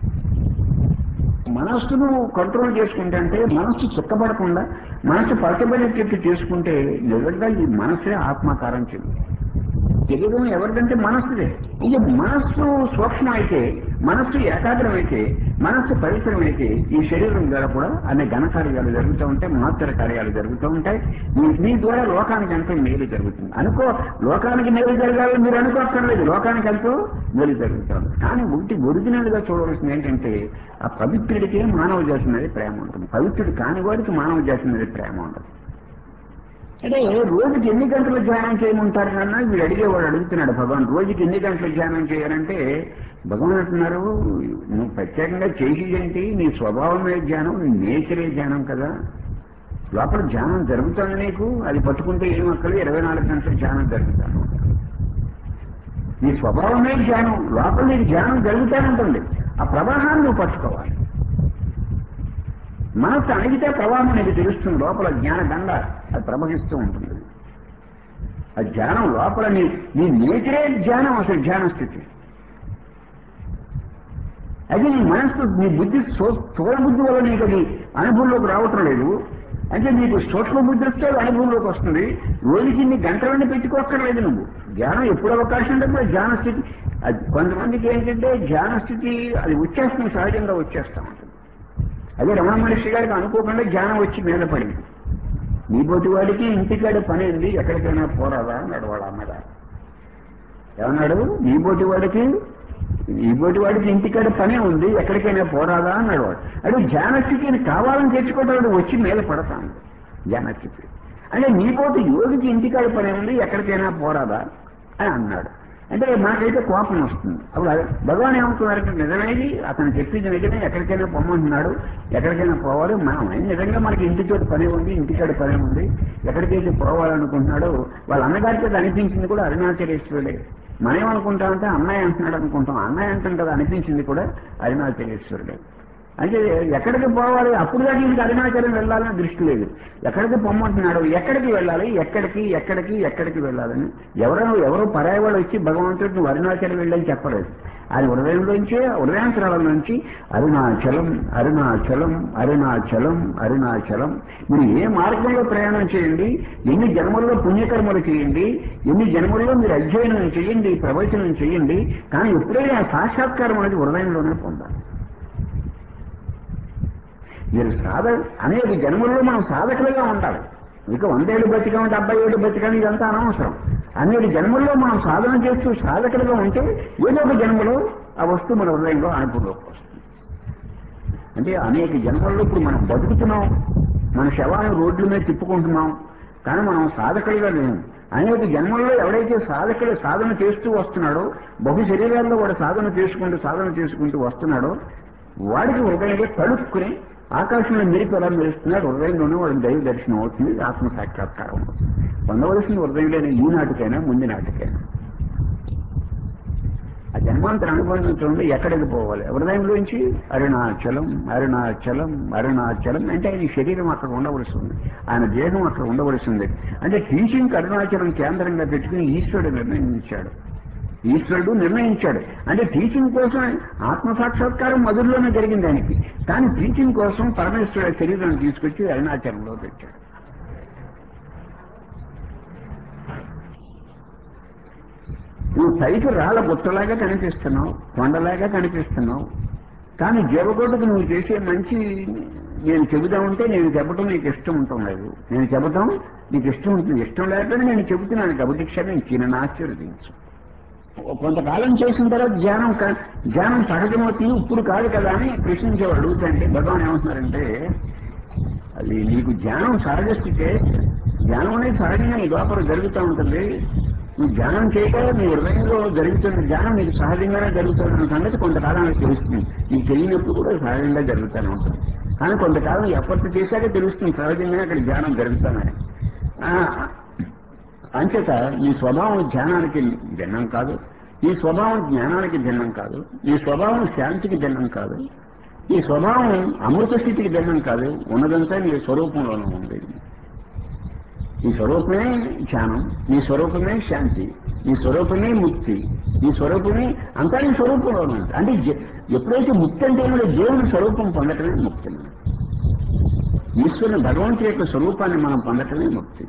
మనస్సును కంట్రోల్ చేసుకుంటే, అంటే మనస్సు చిక్కబడకుండా మనస్సు పలచబడేటట్టు చేసుకుంటే నిజంగా ఈ మనస్సే ఆత్మకారం శరీరం ఎవరిదంటే మనస్సుదే. ఇక మనస్సు సూక్ష్మం అయితే, మనస్సు ఏకాగ్రం అయితే, మనస్సు పవిత్రమైతే ఈ శరీరం ద్వారా కూడా అన్ని ఘన కార్యాలు జరుగుతూ ఉంటాయి, మహత్తర కార్యాలు జరుగుతూ ఉంటాయి. మీ ద్వారా లోకానికి ఎంతో మేలు జరుగుతుంది. లోకానికి మేలు జరగాలని మీరు అనుకోక్కర్లేదు, లోకానికి ఎంతో మేలు జరుగుతుంది. కానీ ఒరిజినల్ గా చూడవలసింది ఏంటంటే, ఆ పవిత్రుడికే మానవ జాతి మీద ప్రేమ ఉంటుంది, పవిత్రుడు కాని వాడికి మానవ జాతి మీద ప్రేమ ఉండదు. అంటే రోజుకి ఎన్ని గంటలు ధ్యానం చేయమంటారు కన్నా వీడు అడిగేవాడు అడుగుతున్నాడు భగవాన్, రోజుకి ఎన్ని గంటలు ధ్యానం చేయాలంటే భగవాన్ అంటున్నారు, నువ్వు ప్రత్యేకంగా చేసేదేంటి, నీ స్వభావమే ధ్యానం, నీ నేచరే ధ్యానం కదా. లోపల ధ్యానం జరుగుతుంది నీకు, అది పట్టుకుంటే ఏమక్కలు 24 గంటలు ధ్యానం జరుగుతాను. నీ స్వభావమే ధ్యానం, లోపల నీకు ధ్యానం జరుగుతానుంటుంది. ఆ ప్రవాహాన్ని నువ్వు పట్టుకోవాలి. మనస్సు అణిగితే ప్రవాహం నీకు తెలుస్తుంది, లోపల జ్ఞాన గండ అది ప్రవహిస్తూ ఉంటుంది. ఆ ధ్యానం లోపల నీ నేచరే ధ్యానం, అసలు ధ్యాన స్థితి. అది నీ మనస్సు, నీ బుద్ధి స్థూల బుద్ధి వల్ల నీకు అది అనుభవంలోకి రావటం లేదు. అంటే నీకు సూక్ష్మ బుద్ధి వస్తే అనుభవంలోకి వస్తుంది. రోజుకి ఇన్ని గంటలన్నీ పెట్టుకోక్కర్లేదు నువ్వు. ధ్యానం ఎప్పుడు అవకాశం ఉంటే ధ్యాన స్థితి. అది కొంతమందికి ఏంటంటే ధ్యాన స్థితి అది వచ్చేస్తుంది, సహజంగా వచ్చేస్తా ఉంటుంది. అదే రమణ మహర్షి గారికి అనుకోకుండా జ్ఞానం వచ్చి మీద పడింది. నీ బోటి వాడికి ఇంటికాడ పని ఉంది, ఎక్కడికైనా పోరాదా అన్నాడు వాళ్ళ అన్నగారు. ఏమన్నాడు? నీ బోటి వాడికి ఇంటికాడ పనే ఉంది, ఎక్కడికైనా పోరాదా అన్నాడు వాడు. అంటే జ్ఞానస్థితిని కావాలని తెచ్చుకోవడం వచ్చి మీద పడతాను జ్ఞానస్థితి. అంటే నీ బోటి యోగికి ఇంటికాడ పనే ఉంది, ఎక్కడికైనా పోరాదా అని అన్నాడు. అంటే నాకైతే కోపం వస్తుంది. అప్పుడు భగవాన్ ఏమవుతున్నారంటే, నిజమేది అతను చెప్పింది నిజమే, ఎక్కడికైనా పొమ్మంటున్నాడు, ఎక్కడికైనా పోవాలి. మనం నిజంగా మనకి ఇంటితో పని ఉంది, ఇంటికాడ పని ఉంది, ఎక్కడికైతే పోవాలనుకుంటున్నాడో వాళ్ళ అన్నగారికి అనిపించింది కూడా అరుణాచలేశ్వరుడే. మనమేమనుకుంటామంటే అన్నయ్య అంటున్నాడు అనుకుంటాం, అన్నయ్య అంటాం కదా, అనిపించింది కూడా అరుణాచలేశ్వరుడే. అంటే ఎక్కడికి పోవాలి, అప్పుడు దాకా ఇంటికి అరుణాచలం వెళ్ళాలని దృష్టి లేదు. ఎక్కడికి పొమ్మంటున్నాడు, ఎక్కడికి వెళ్ళాలి, ఎక్కడికి వెళ్ళాలని ఎవరో పరాయి వాళ్ళు వచ్చి భగవంతుడు నువ్వు అరుణాచలం వెళ్ళని చెప్పలేదు. ఆయన హృదయంలోంచే, హృదయాంతరాల నుంచి అరుణాచలం అరుణాచలం అరుణాచలం అరుణాచలం. మీరు ఏ మార్గంలో ప్రయాణం చేయండి, ఎన్ని జన్మల్లో పుణ్యకర్మలు చేయండి, ఎన్ని జన్మల్లో మీరు అధ్యయనం చేయండి, ప్రవచనం చేయండి, కానీ ఎప్పుడైనా సాక్షాత్కారం అనేది హృదయంలోనే పొందాలి. మీరు అనేక జన్మల్లో మనం సాధకులుగా ఉండాలి. ఇక 100 ఏళ్ళు బతికాం, 70 ఏళ్ళు బతికాం, ఇదంతా అనవసరం. అనేక జన్మల్లో మనం సాధన చేస్తూ సాధకులుగా ఉంటే ఏదో ఒక జన్మలో ఆ వస్తువు మన హృదయంలో అనుభవంలోకి వస్తుంది. అంటే అనేక జన్మల్లో ఇప్పుడు మనం బతుకుతున్నాం, మన శవాన్ని రోడ్ల మీద తిప్పుకుంటున్నాం, కానీ మనం సాధకులుగా లేము. అనేక జన్మల్లో ఎవడైతే సాధన చేస్తూ వస్తున్నాడో, బహు శరీరాల్లో వాడు సాధన చేసుకుంటూ వస్తున్నాడో వాడికి హృదయంలో తడుక్కుని ఆకాశంలో మెరుపు ఎలా మెరుస్తున్నాడు, హృదయంలోనే వాడికి దైవ దర్శనం అవుతుంది, ఆత్మ సాక్షాత్కారం అవుతుంది. పొందవలసిన హృదయంలోనే ఈనాటికైనా ముందు నాటికైనా ఆ జన్మాంతర అనుభవించడంలో ఎక్కడికి పోవాలి, హృదయంలోంచి అరుణాచలం అరుణాచలం అరుణాచలం. అంటే ఆయన శరీరం అక్కడ ఉండవలసి ఉంది, ఆయన దేహం అక్కడ ఉండవలసి ఉంది. అంటే టీచింగ్ అరుణాచలం కేంద్రంగా పెట్టుకుని ఈశ్వరుడు నిర్ణయించాడు. అంటే టీచింగ్ కోసం ఆత్మసాక్షాత్కారం మధురలోనే జరిగింది ఆయనకి, కానీ టీచింగ్ కోసం పరమేశ్వరుడు శరీరాన్ని తీసుకొచ్చి అరుణాచలంలో పెట్టాడు. నువ్వు పైకి రాళ్ళ గుట్టలాగా కనిపిస్తున్నావు, కొండలాగా కనిపిస్తున్నావు, కానీ జీవకోటకు నువ్వు చేసే మంచి నేను చెబుదామంటే నేను చెప్పడం నీకు ఇష్టం ఉండటం లేదు. నేను చెప్పడం నీకు ఇష్టం ఉంటుంది, ఇష్టం లేకపోతే నేను చెబుతున్నాను కాబట్టి క్షమించి నన్ను ఆశీర్వదించు. కొంతకాలం చేసిన తర్వాత ధ్యానం సహజమవుతుంది, ఇప్పుడు కాదు కదా అని ప్రశ్నించేవాడు అడుగుతాంటే భగవాన్ ఏమంటున్నారంటే, అది నీకు ధ్యానం సహజ స్థితే, ధ్యానం అనేది సహజంగా నీ లోపల జరుగుతూ ఉంటుంది. నువ్వు ధ్యానం చేయక నీ హృదయంలో జరుగుతున్న ధ్యానం నీకు సహజంగానే జరుగుతున్న సంగతి కొంతకాలానికి తెలుస్తుంది. నీకు తెలియనప్పుడు కూడా సహజంగా జరుగుతూనే ఉంటుంది. కానీ కొంతకాలం ఎఫర్ట్ చేశాక తెలుస్తుంది సహజంగానే అక్కడ ధ్యానం జరుగుతానని. అంచేత ఈ స్వభావం ధ్యానానికి భిన్నం కాదు, ఈ స్వభావం జ్ఞానానికి భిన్నం కాదు, ఈ స్వభావం శాంతికి భిన్నం కాదు, ఈ స్వభావం అమృత స్థితికి భిన్నం కాదు. ఉన్నదంతా నీ స్వరూపంలోనే ఉంది. ఈ స్వరూపమే ధ్యానం, నీ స్వరూపమే శాంతి, నీ స్వరూపమే ముక్తి, నీ స్వరూపమే అంతా నీ స్వరూపంలోనే ఉంది. అంటే ఎప్పుడైతే ముక్తి అంటే ఏమిటో దేవుని స్వరూపం పొందటమే ముక్తి. ఈశ్వరుని భగవంతుడి యొక్క స్వరూపాన్ని మనం పొందటమే ముక్తి.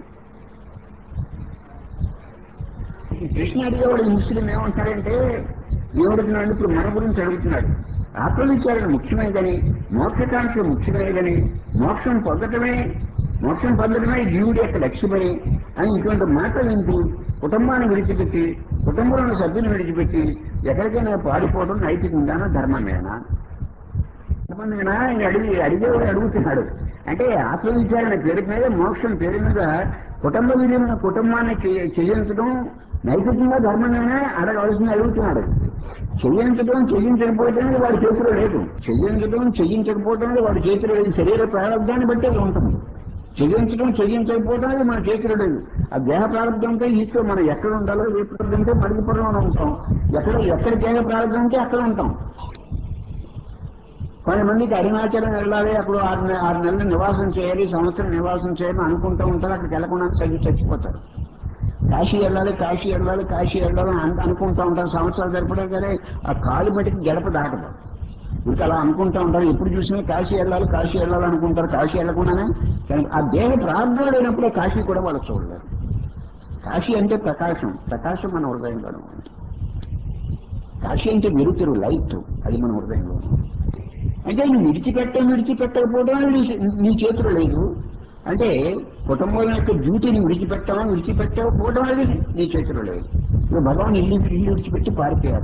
ఈ కృష్ణ అడిగేవాడు ఈ ముస్లిం ఏమంటాడంటే, ఏమడుగుతున్నాడు ఇప్పుడు మన గురించి అడుగుతున్నాడు. ఆత్మవిచారణ ముఖ్యమైనదని, మోక్షకాంక్ష ముఖ్యమైనదని, మోక్షం పొందడమే జీవుడి యొక్క లక్ష్యమని అని ఇటువంటి మాటలు వింటూ కుటుంబాన్ని విడిచిపెట్టి, కుటుంబంలోని సభ్యులను విడిచిపెట్టి ఎక్కడికైనా పారిపోవడం నైతికంగానో ధర్మమేనా? ధర్మమేనా అని అడిగేవాడు అడుగుతున్నాడు. అంటే ఆత్మవిచారణ పేరు మీద, మోక్షం పేరు మీద కుటుంబాన్ని చేయించడం నైతికంగా ధర్మమేనా అడగవలసింది అడుగుతున్నాడు. చెయ్యించకపోవడం వాడి చేతిలో లేదు. చెయ్యించకపోవడం వాడి చేతిలో లేదు. శరీర ప్రారంభాన్ని బట్టి అది ఉంటుంది. చెయ్యించకపోవడం అది మన చేతిలో లేదు. ఆ దేహ ప్రారంభంతో ఈశ్వరు మనం ఎక్కడ ఉండాలో ఏ ప్రారంభంతో మరుగుపురంలో ఉంటాం. ఎక్కడ దేహ ప్రారంభం ఉంటే అక్కడ ఉంటాం. కొంతమందికి అరుణాచలం వెళ్ళాలి, అప్పుడు 6 నెలలు నివాసం చేయాలి, సంవత్సరం నివాసం చేయాలని అనుకుంటూ ఉంటారు. అక్కడికి వెళ్ళకుండా చచ్చిపోతారు. కాశీ వెళ్ళాలి అనుకుంటూ ఉంటారు. సంవత్సరాలు జరపడం కానీ ఆ కాలు మటుకు గడప దాటదు. ఇంకా అలా అనుకుంటూ ఉంటారు. ఎప్పుడు చూసినా కాశీ వెళ్ళాలి అనుకుంటారు. కాశీ వెళ్ళకుండానే ఆ దేహ ప్రార్థన లేనప్పుడే కాశీ కూడా వాళ్ళు చూడలేరు. కాశీ అంటే ప్రకాశం మన హృదయంలో ఉంది. కాశీ అంటే వెలుతురు, లైట్, అది మన హృదయంలో ఉంది. అంటే నువ్వు విడిచిపెట్టకపోవడం నీ చేతిలో లేదు. అంటే కుటుంబం యొక్క డ్యూటీని విడిచిపెట్టకపోవడం అనేది నీ చేతిలో లేదు. ఇప్పుడు భగవాన్ ఇల్లు విడిచిపెట్టి పారిపోయారు.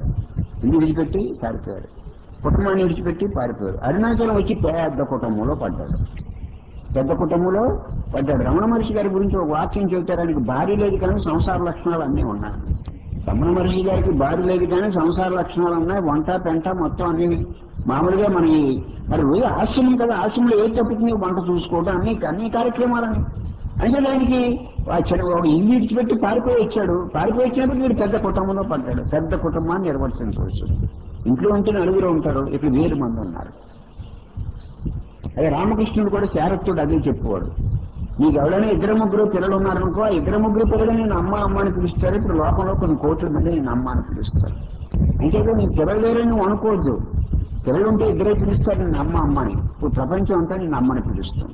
కుటుంబాన్ని విడిచిపెట్టి పారిపోయారు. అరుణాచలం వచ్చి పెద్ద కుటుంబంలో పడ్డాడు. రమణ మహర్షి గారి గురించి ఒక వాక్యం చెబుతారు. ఆయనకి భార్య లేదు కానీ సంసార లక్షణాలు అన్నీ ఉన్నాయి. రమణ మహర్షి గారికి భార్య లేదు కానీ సంసార లక్షణాలు ఉన్నాయి. వంట పెంట మొత్తం అన్ని మామూలుగా మరి ఆశ్రమం కదా, ఆశ్రమంలో ఏ తప్పుతుంది వంట చూసుకోవడం అన్ని కార్యక్రమాలని. అంటే దానికి ఇల్లు విడిచిపెట్టి పారిపోయి వీడు పెద్ద కుటుంబంలో పడ్డాడు. పెద్ద కుటుంబాన్ని నిర్వర్తించవచ్చు. ఇంట్లో ఉంటే 9 ఉంటారు, ఇక్కడ 1000 మంది ఉన్నారు. అదే రామకృష్ణుడు కూడా శారత్తుడు అదే చెప్పేవాడు. నీకు ఎవరైనా 2-3 పిల్లలు ఉన్నారనుకో, ఆ 2-3 పిల్లలు నేను అమ్మ అని పిలుస్తారు. ఇప్పుడు లోకంలో కొన్ని కోట్ల మంది నేను అమ్మ అని పిలుస్తారు. అంతేగా నీ పిల్లలు లేరని నువ్వు అనుకోవద్దు. పిల్లలు ఉంటే 2 పిలుస్తారు నిన్ను అమ్మ అని. ఇప్పుడు ప్రపంచం అంతా నిన్ను అమ్మని పిలుస్తుంది.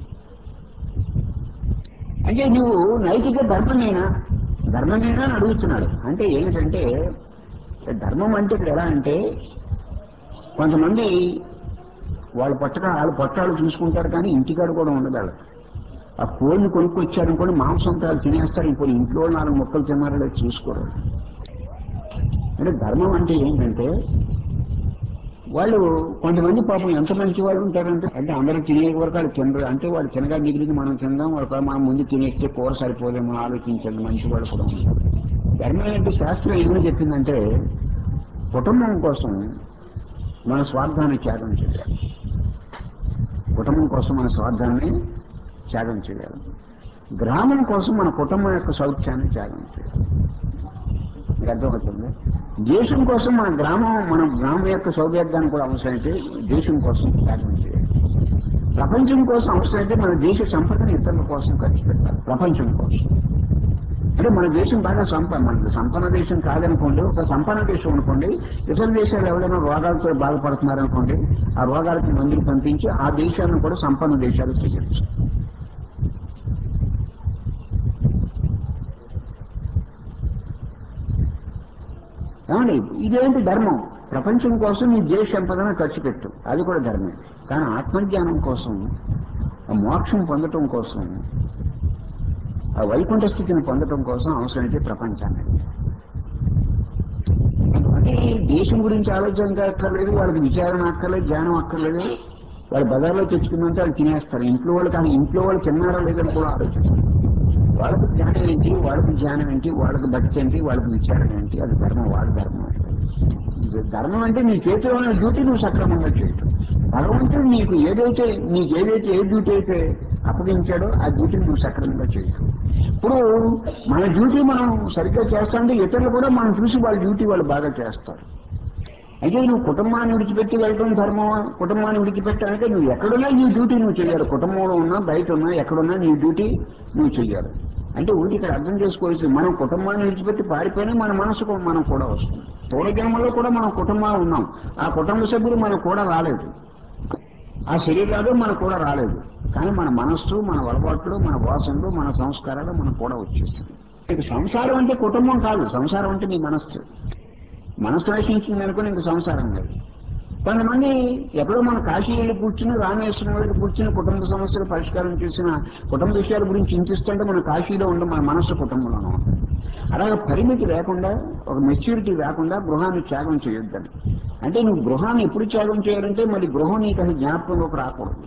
అంటే నువ్వు నైతిక ధర్మమేనా అని అడుగుతున్నాడు. అంటే ఏంటంటే ధర్మం అంటే ఇక్కడ ఎలా అంటే, కొంతమంది వాళ్ళ పొట్టాలు చూసుకుంటారు కానీ ఇంటికాడ కూడా ఉండగలరు. ఆ కోడిని కొనుక్కొచ్చారనుకోండి, మాంసంతో తినేస్తారు. ఇప్పుడు ఇంట్లో 4 ముక్కలు తిన్నారో చూసుకోరు. అంటే ధర్మం అంటే ఏంటంటే, వాళ్ళు కొంతమంది పాపం ఎంత మంచి వాళ్ళు ఉంటారంటే, అందరూ తినే వరకు వాళ్ళు తినరు. అంటే వాళ్ళు తినగా మిగిలింది మనం తిందాం, మనం ముందు తినేస్తే కూర సరిపోదేమో ఆలోచించండి. మంచి వాళ్ళు కూడా ఉంటారు. ధర్మం అంటే శాస్త్రం ఏమని చెప్పిందంటే, కుటుంబం కోసం మన స్వార్థాన్ని త్యాగం చేయాలి. గ్రామం కోసం మన కుటుంబం యొక్క సౌఖ్యాన్ని త్యాగం చేయాలి. మీకు అర్థమవుతుంది. దేశం కోసం మన గ్రామం యొక్క సౌభాగ్యాన్ని కూడా అవసరమైతే దేశం కోసం త్యాగం చేయాలి. ప్రపంచం కోసం అవసరమైతే మన దేశ సంపదను ఇతరుల కోసం ఖర్చు పెట్టాలి. ప్రపంచం కోసం అంటే మన దేశం బాగా సంపన్న దేశం కాదనుకోండి, ఒక సంపన్న దేశం అనుకోండి. ఇతర దేశాలు ఎవరైనా రోగాలతో బాధపడుతున్నారనుకోండి, ఆ రోగాలకి మందులు పంపించి ఆ దేశాలను కూడా సంపన్న దేశాలు చేయొచ్చు. ఏమండి, ఇదేంటి ధర్మం? ప్రపంచం కోసం నీ దేశ సంపదను ఖర్చు పెట్టు, అది కూడా ధర్మే. కానీ ఆత్మజ్ఞానం కోసం, ఆ మోక్షం పొందటం కోసం, ఆ వైకుంఠ స్థితిని పొందటం కోసం అవసరమైతే ప్రపంచాన్ని. అంటే దేశం గురించి ఆలోచన అక్కర్లేదు, వాళ్ళకి విచారణ అక్కర్లేదు, జ్ఞానం అక్కర్లేదు. వాళ్ళు బజార్లో తెచ్చుకున్నంత వాళ్ళు తినేస్తారు. ఇంట్లో వాళ్ళు తిన్నారా లేదని కూడా ఆలోచిస్తారు. వాళ్ళకి జ్ఞానం ఏంటి, వాళ్ళకి జ్ఞానం ఏంటి, వాళ్ళకి భక్తి ఏంటి, వాళ్ళకి విచారం ఏంటి, అది ధర్మం, వాళ్ళ ధర్మం. ఇది ధర్మం అంటే నీ చేతిలో ఉన్న డ్యూటీ నువ్వు సక్రమంగా చేయటం. భగవంతుడు నీకు ఏదైతే ఏ డ్యూటీ అయితే అప్పగించాడో ఆ డ్యూటీని నువ్వు సక్రమంగా చేయటం. ఇప్పుడు మన డ్యూటీ మనం సరిగ్గా చేస్తాంటే ఇతరులు కూడా మనం చూసి వాళ్ళ డ్యూటీ వాళ్ళు బాగా చేస్తారు. అయితే నువ్వు కుటుంబాన్ని విడిచిపెట్టి వెళ్ళడం ధర్మం. కుటుంబాన్ని విడిచిపెట్టాలంటే నువ్వు ఎక్కడున్నా నీ డ్యూటీ నువ్వు చేయాలి. కుటుంబంలో ఉన్నా బయట ఉన్నా ఎక్కడున్నా నీ డ్యూటీ నువ్వు చేయాలి. అంటే ఊరికి ఇక్కడ అర్థం చేసుకోవాల్సి, మనం కుటుంబాన్ని విడిచిపెట్టి పారిపోయినా మన మనసుకు మనం కూడా వస్తుంది. పూర్వజన్మలో కూడా మనం కుటుంబాలు ఉన్నాం. ఆ కుటుంబ సభ్యులు మనకు కూడా రాలేదు, ఆ శరీరాలు మనకు కూడా రాలేదు. కానీ మన మనస్సు, మన అలవాట్లు, మన వాసనలు, మన సంస్కారాలు మనకు కూడా వచ్చేస్తుంది. ఇక సంసారం అంటే కుటుంబం కాదు, సంసారం అంటే నీ మనస్సు. మనస్సు నశించింది అనుకుని ఇంక సంసారం లేదు. కొంతమంది ఎప్పుడో మన కాశీ వెళ్ళి కూర్చుని, రామేశ్వరం వెళ్ళి కూర్చుని కుటుంబ సమస్యలు పరిష్కారం చేసిన, కుటుంబ విషయాల గురించి చింతిస్తుంటే మన కాశీలో ఉండే మన మనస్సు కుటుంబంలోనే ఉంటుంది. అలాగే పరిమితి లేకుండా, ఒక మెచ్యూరిటీ లేకుండా గృహాన్ని త్యాగం చేయొద్దని. అంటే నువ్వు గృహాన్ని ఎప్పుడు త్యాగం చేయాలంటే మరి గృహం నీకు అసలు జ్ఞాపకంలోకి రాకూడదు.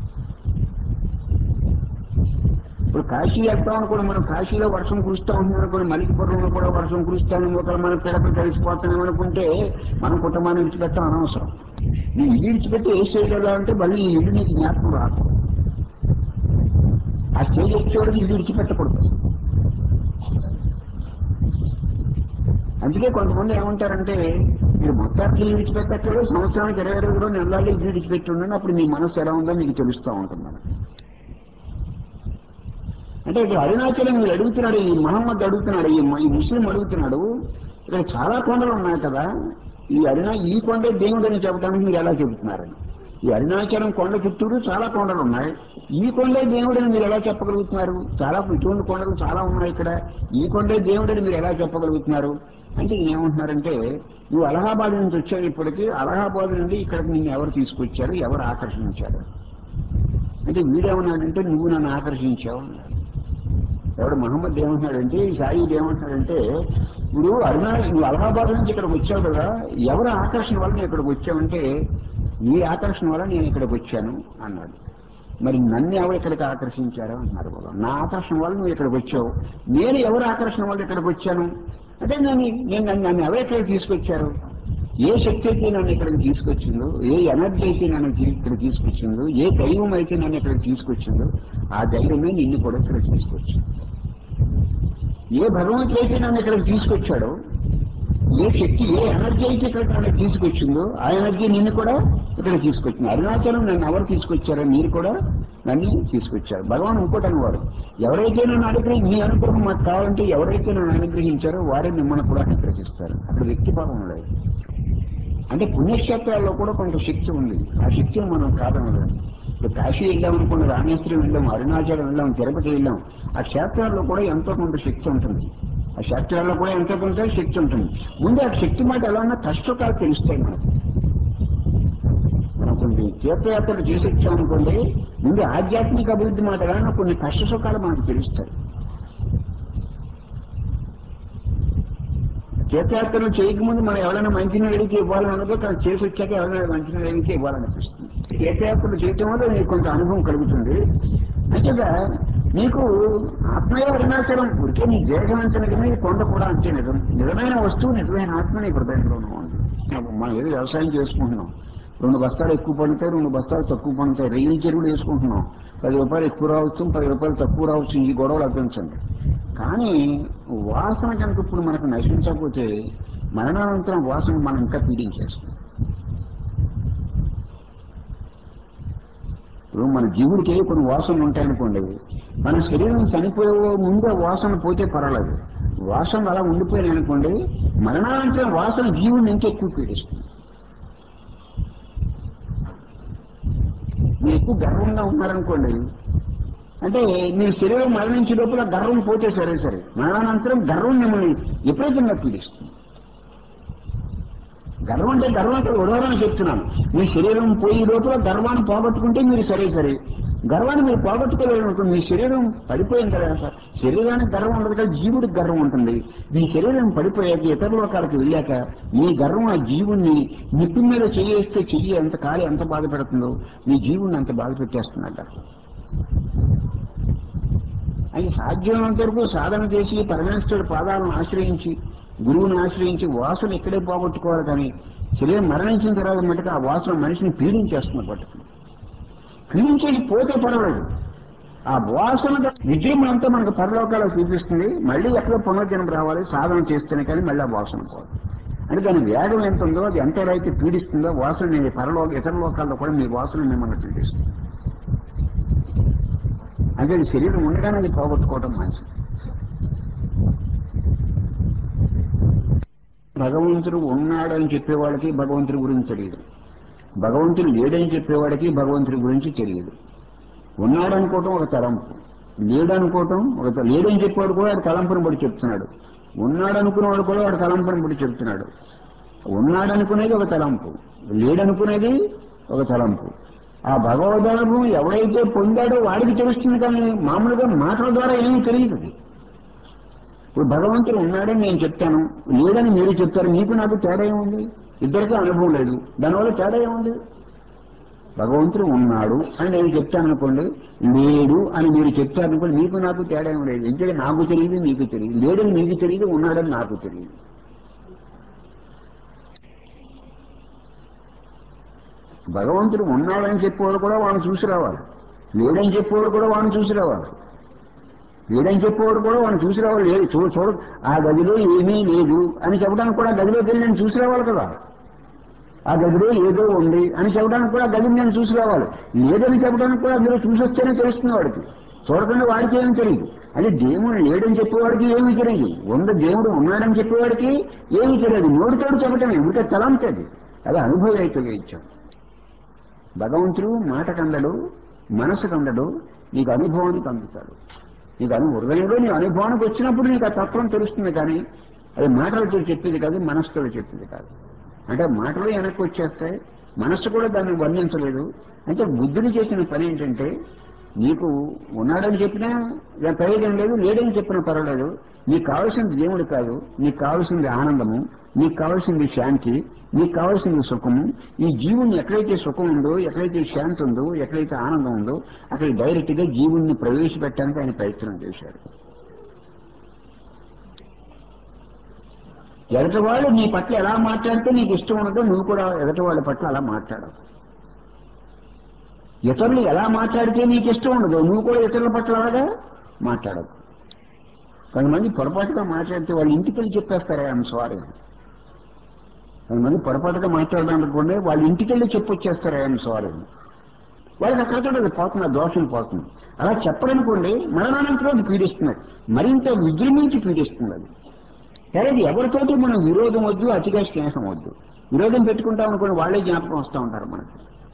ఇప్పుడు కాశీ వెళ్తాం అనుకోండి, మనం కాశీలో వర్షం కురుస్తూ ఉంటుంది అనుకోండి, మలికిపురంలో కూడా వర్షం కురుస్తాను, ఒకరు మన పిడకలు కలిసిపోతాం అనుకుంటే మనం కుటుంబాన్ని విడిచిపెట్టడం అనవసరం. నీ ఇల్లు విడిచిపెట్టి ఏ స్టేజ్ వెళ్ళాలంటే మళ్ళీ ఈ ఇల్లు నీకు జ్ఞాపకం రాకూడదు. ఆ స్టేజ్ వచ్చేవాడికి ఇల్లు విడిచిపెట్టకూడదు. అందుకే కొంతమంది ఏమంటారంటే, మీరు మొత్తానికి ఇల్లు విడిచిపెట్టట్లేదు, సంవత్సరానికి 20 రోజులు నెలల్లో ఇల్లు విడిచిపెట్టి ఉండండి, అప్పుడు మీ మనసు ఎలా ఉందో మీకు తెలుస్తూ ఉంటుంది. అంటే ఇప్పుడు అరుణాచలం మీరు అడుగుతున్నాడు, ఈ మహమ్మద్ అడుగుతున్నాడు, ఈ ముస్లిం అడుగుతున్నాడు, ఇక్కడ చాలా కొండలు ఉన్నాయి కదా, ఈ కొండే దేవుడు అని చెప్పడానికి మీరు ఎలా చెబుతున్నారని. ఈ అరుణాచలం కొండ చుట్టూరు చాలా కొండలు ఉన్నాయి, ఈ కొండే దేవుడని మీరు ఎలా చెప్పగలుగుతున్నారు? చాలా ఇటువంటి కొండలు చాలా ఉన్నాయి ఇక్కడ, ఈ కొండే దేవుడని మీరు ఎలా చెప్పగలుగుతున్నారు అంటే ఏమంటున్నారంటే, నువ్వు అలహాబాద్ నుంచి వచ్చావు, ఇప్పటికీ అలహాబాద్ నుండి ఇక్కడికి నిన్ను ఎవరు తీసుకొచ్చారు, ఎవరు ఆకర్షించారు అంటే వీడేమన్నాడంటే, నువ్వు నన్ను ఆకర్షించావు అన్నాడు. ఎవడు మహమ్మద్ ఏమంటున్నాడంటే, సాయి ఏమంటున్నాడంటే, ఇప్పుడు నువ్వు అలహాబాద్ నుంచి ఇక్కడికి వచ్చావు కదా, ఎవరి ఆకర్షణ వల్ల నేను ఇక్కడికి వచ్చావంటే, నీ ఆకర్షణ వల్ల నేను ఇక్కడికి వచ్చాను అన్నాడు. మరి నన్ను ఎవరు ఇక్కడికి ఆకర్షించారు అన్నారు. నా ఆకర్షణ వల్ల నువ్వు ఇక్కడికి వచ్చావు, నేను ఎవరి ఆకర్షణ వల్ల ఇక్కడికి వచ్చాను అంటే, నన్ను ఎవరు ఇక్కడికి తీసుకొచ్చారు, ఏ శక్తి అయితే నన్ను ఇక్కడికి తీసుకొచ్చిందో, ఏ ఎనర్జీ అయితే నన్ను ఇక్కడ తీసుకొచ్చిందో, ఏ దైవం అయితే నన్ను ఇక్కడికి తీసుకొచ్చిందో, ఆ దైవమే నిన్ను కూడా ఇక్కడికి తీసుకొచ్చింది. ఏ భగవంతుడు అయితే నన్ను ఇక్కడికి తీసుకొచ్చాడో, ఏ శక్తి, ఏ ఎనర్జీ అయితే ఇక్కడికి నన్ను తీసుకొచ్చిందో, ఆ ఎనర్జీ నిన్ను కూడా ఇక్కడ తీసుకొచ్చింది. అరుణాచలం నన్ను ఎవరు తీసుకొచ్చారో, మీరు కూడా నన్ను తీసుకొచ్చారు. భగవాన్ ఇంకోటి అనేవారు, ఎవరైతే నన్ను మీ అనుగ్రహం మాకు కావాలంటే ఎవరైతే నన్ను అనుగ్రహించారో వారే మిమ్మల్ని కూడా అనుగ్రహిస్తారు. అక్కడ వ్యక్తిభావం లేదు. అంటే పుణ్యక్షేత్రాల్లో కూడా కొంత శక్తి ఉంది, ఆ శక్తిని మనం కాదనలేము. ఇప్పుడు కాశీ వెళ్ళాం అనుకున్న, రామేశ్వరం వెళ్ళాం, అరుణాచలం వెళ్ళాం, తిరుపతి వెళ్ళాం, ఆ క్షేత్రాల్లో కూడా ఎంతో కొంత శక్తి ఉంటుంది. ఆ క్షేత్రాల్లో కూడా ఎంతో కొంత శక్తి ఉంటుంది. ముందు ఆ శక్తి మాట ఎలా ఉన్నా కష్టకాలు తెలుస్తాయి మనకు. మనం కొన్ని తీర్థయాత్రలు చేసి వచ్చామనుకోండి, ముందు ఆధ్యాత్మిక అభివృద్ధి మాట ఎలా ఉన్నా కొన్ని కష్ట సుఖాలు మనకు తెలుస్తాయి. తీర్థయాత్రలు చేయకముందు మనం ఎవరైనా మంచినీళ్ళు అడిగితే ఇవ్వాలని ఉండదు, కానీ చేసి వచ్చాక ఎవరైనా మంచినీళ్ళు అడిగితే ఇవ్వాలనిపిస్తుంది. తీర్థయాత్రలు చేయటం వల్ల నీకు కొంత అనుభవం కలుగుతుంది. అంతేగా నీకు ఆత్మీయ అరుణాచలం ఉడికే నీ దేశం అంతే నిజమే, కొండ కూడా అంతే నిజం. నిజమైన వస్తువు, నిజమైన ఆత్మ నీ హృదయంలోనూ ఉంది. మనం ఏదో వ్యవసాయం చేసుకుంటున్నాం, 2 బస్తాలు ఎక్కువ పండుతాయి, 2 బస్తాలు తక్కువ పండుతాయి, రైలు చెరువులు వేసుకుంటున్నాం, 10 రూపాయలు ఎక్కువ రావచ్చు, 10 రూపాయలు తక్కువ రావచ్చు, ఈ గొడవలు అర్థించండి. కానీ వాసన కనుక ఇప్పుడు మనకు నశించకపోతే మరణానంతరం వాసన మనం ఇంకా పీడించేస్తుంది. ఇప్పుడు మన జీవుడికి కొన్ని వాసనలు ఉంటాయనుకోండి, మన శరీరం చనిపోయే ముందే వాసన పోతే పర్వాలేదు, వాసన అలా ఉండిపోయాయి అనుకోండి, మరణానంతరం వాసన జీవుడిని ఇంకా ఎక్కువ పీడిస్తుంది. మీరు ఎక్కువ గర్వంగా ఉన్నారనుకోండి, అంటే మీ శరీరం మరణించే లోపల గర్వం పోతే సరే, మరణానంతరం గర్వం మిమ్మల్ని విపరీతంగా పీడిస్తుంది. గర్వం అంటే ఉదాహరణ చెప్తున్నాను. మీ శరీరం పోయే లోపల గర్వాన్ని పోగొట్టుకుంటే మీరు సరే, గర్వాన్ని మీరు పోగొట్టుకోలేదనుకోండి, మీ శరీరం పడిపోయిన తర్వాత శరీరానికి గర్వం ఉండదు కదా, జీవుడికి గర్వం ఉంటుంది. మీ శరీరం పడిపోయాక ఇతర లోకాలకు వెళ్ళాక మీ గర్వం ఆ జీవుణ్ణి నిప్పు మీద చేయేస్తే చెయ్యి ఎంత కాలి ఎంత బాధ పెడుతుందో, మీ జీవుణ్ణి అంత బాధ పెట్టేస్తున్నారు. అది సాధ్యమైనంత వరకు సాధన చేసి పరమేశ్వరుడి పాదాలను ఆశ్రయించి గురువుని ఆశ్రయించి వాసన ఇక్కడే పోగొట్టుకోవాలి. కానీ శరీరం మరణించిన తర్వాత మటుకు ఆ వాసన మనిషిని పీడించేస్తుంది. పట్టుకుని పీడించేసి పోతే పర్వాలేదు. ఆ వాసన విజయం అంతా మనకు పరలోకాలు చూపిస్తుంది. మళ్ళీ ఎక్కడో పునర్జన్మ రావాలి సాధన చేస్తేనే కానీ మళ్ళీ ఆ వాసన పోవాలి. అంటే దాని వేగం ఎంత ఉందో, అది ఎంత ఎలా అయితే పీడిస్తుందో వాసన నేను ఇతర లోకాల్లో కూడా మీ వాసన మిమ్మల్ని పీడిస్తుంది. అంటే శరీరం ఉండగానే అది పోగొట్టుకోవడం మంచిది. భగవంతుడు ఉన్నాడని చెప్పేవాడికి భగవంతుడి గురించి తెలియదు. భగవంతుడు లేడని చెప్పేవాడికి భగవంతుడి గురించి తెలియదు. ఉన్నాడనుకోవటం ఒక తలంపు, లేడనుకోవటం ఒక లేడని చెప్పేవాడు కూడా వాడు తలంపుని బట్టి చెప్తున్నాడు. ఉన్నాడనుకునేవాడు కూడా వాడు తలంపుని బట్టి చెప్తున్నాడు. ఉన్నాడనుకునేది ఒక తలంపు, లేడనుకునేది ఒక తలంపు. ఆ భగవదనుభవం ఎవడైతే పొందాడో వాడికి తెలుస్తుంది. కానీ మామూలుగా మాటల ద్వారా ఏమీ తెలియదు. ఇప్పుడు భగవంతుడు ఉన్నాడని నేను చెప్తాను, లేడని మీరు చెప్తారు, మీకు నాకు తేడా ఏముంది? ఇద్దరికీ అనుభవం లేదు, దానివల్ల తేడా ఏముంది? భగవంతుడు ఉన్నాడు అని నేను చెప్తాను అనుకోండి, లేడు అని మీరు చెప్తారనుకోండి, మీకు నాకు తేడా ఏమి లేదు. ఎందుకంటే నాకు తెలియదు, మీకు తెలియదు. లేడని మీకు తెలియదు, ఉన్నాడని నాకు తెలియదు. భగవంతుడు ఉన్నాడని చెప్పేవాడు కూడా వాడిని చూసి రావాలి, లేడని చెప్పేవాడు కూడా వాడిని చూసి రావాలి. లేడని చెప్పేవాడు కూడా వాడిని చూసి రావాలి. లేదు చూడు ఆ గదిలో ఏమీ లేదు అని చెప్పడానికి కూడా గదిలోకి వెళ్ళి నేను చూసి రావాలి కదా. ఆ గదిలో ఏదో ఉంది అని చెప్పడానికి కూడా గదిని నేను చూసి రావాలి. లేదని చెప్పడానికి కూడా అందులో చూసి వస్తేనే తెలుస్తుంది వాడికి. చూడకుండా వాడికి ఏమీ తెలియదు. అది దేవుడు లేడని చెప్పేవాడికి ఏమీ తెలియదు, దేవుడు ఉన్నాడని చెప్పేవాడికి ఏమీ తెలియదు. నోటితోడు చెప్పటమే, ఇంకా తలంతది. అది అనుభవం అయితే ఇచ్చాం. భగవంతుడు మాటకు అందడు, మనసుకు అందడు, నీకు అనుభవానికి అందుతాడు. నీకు హృదయంలో నీ అనుభవానికి వచ్చినప్పుడు నీకు ఆ తత్వం తెలుస్తుంది. కానీ అది మాటలతో చెప్పేది కాదు, మనసుతో చెప్పేది కాదు. అంటే మాటలు వెనక్కి వచ్చేస్తాయి, మనస్సు కూడా దాన్ని వర్ణించలేదు. అంటే బుద్ధుడు చేసిన పని ఏంటంటే, నీకు ఉన్నాడని చెప్పినా ప్రయోజనం లేదు, లేడని చెప్పినా పర్వాలేదు. నీకు కావాల్సింది దేవుడు కాదు, నీకు కావాల్సింది ఆనందము, నీకు కావాల్సింది శాంతి, నీకు కావాల్సింది సుఖము. ఈ జీవుని ఎక్కడైతే సుఖం ఉందో, ఎక్కడైతే శాంతి ఉందో, ఎక్కడైతే ఆనందం ఉందో అక్కడ డైరెక్ట్ గా జీవుణ్ణి ప్రవేశపెట్టడానికి ఆయన ప్రయత్నం చేశాడు. ఎదటి వాళ్ళు నీ పట్ల ఎలా మాట్లాడితే నీకు ఇష్టం ఉండదో నువ్వు కూడా ఎదటి వాళ్ళ పట్ల అలా మాట్లాడవు. ఇతరులు ఎలా మాట్లాడితే నీకు ఇష్టం ఉండదు నువ్వు కూడా ఇతరుల పట్ల అలాగా మాట్లాడవు. కొంతమంది పొరపాటుగా మాట్లాడితే వాళ్ళు ఇంటికి వెళ్ళి చెప్పేస్తారు ఐఎమ్ సారీ. కొంతమంది పొరపాటుగా మాట్లాడాలనుకోండి, వాళ్ళు ఇంటికి వెళ్ళి చెప్పొచ్చేస్తారు ఐఎమ్ సారీ. వాళ్ళకి అక్కడ పోతున్నారు, దోషం పోతుంది. అలా చెప్పడనుకోండి మరణానంతరం పీడిస్తున్నారు, మరింత విజృంభించి పీడిస్తుంది. అది కానీ ఎవరితోటి మనం విరోధం వద్దు, అతిగా స్నేహం వద్దు. విరోధం పెట్టుకుంటాం అనుకోండి వాళ్ళే జ్ఞాపకం వస్తూ ఉంటారు మనకి.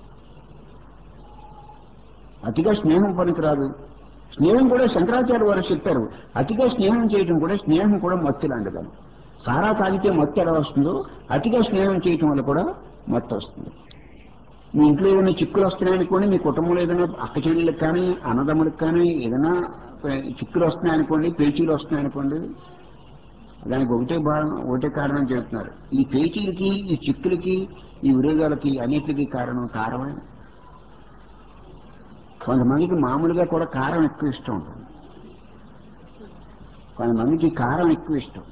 అతిగా స్నేహం పనికిరాదు. స్నేహం కూడా శంకరాచార్య వారు చెప్పారు, అతిగా స్నేహం చేయడం కూడా స్నేహం కూడా మత్తు లాంటిదని. సారా తాగితే మత్తు ఎలా వస్తుందో అతిగా స్నేహం చేయటం వల్ల కూడా మత్తు వస్తుంది. మీ ఇంట్లో ఏదైనా చిక్కులు వస్తున్నాయనుకోండి, మీ కుటుంబంలో ఏదైనా అక్క చెల్లెళ్ళకి కానీ అన్నదమ్ములకు కానీ ఏదైనా చిక్కులు వస్తున్నాయనుకోండి, పేచీలు వస్తున్నాయనుకోండి, దానికి ఒకటే కారణం చెబుతున్నారు. ఈ పేచీలకి, ఈ చిక్కులకి, ఈ విరోధాలకి అన్నిటికీ కారమే. కొంతమందికి మామూలుగా కూడా కారం ఎక్కువ ఇష్టం ఉంటుంది, కొంతమందికి కారం ఎక్కువ ఇష్టం.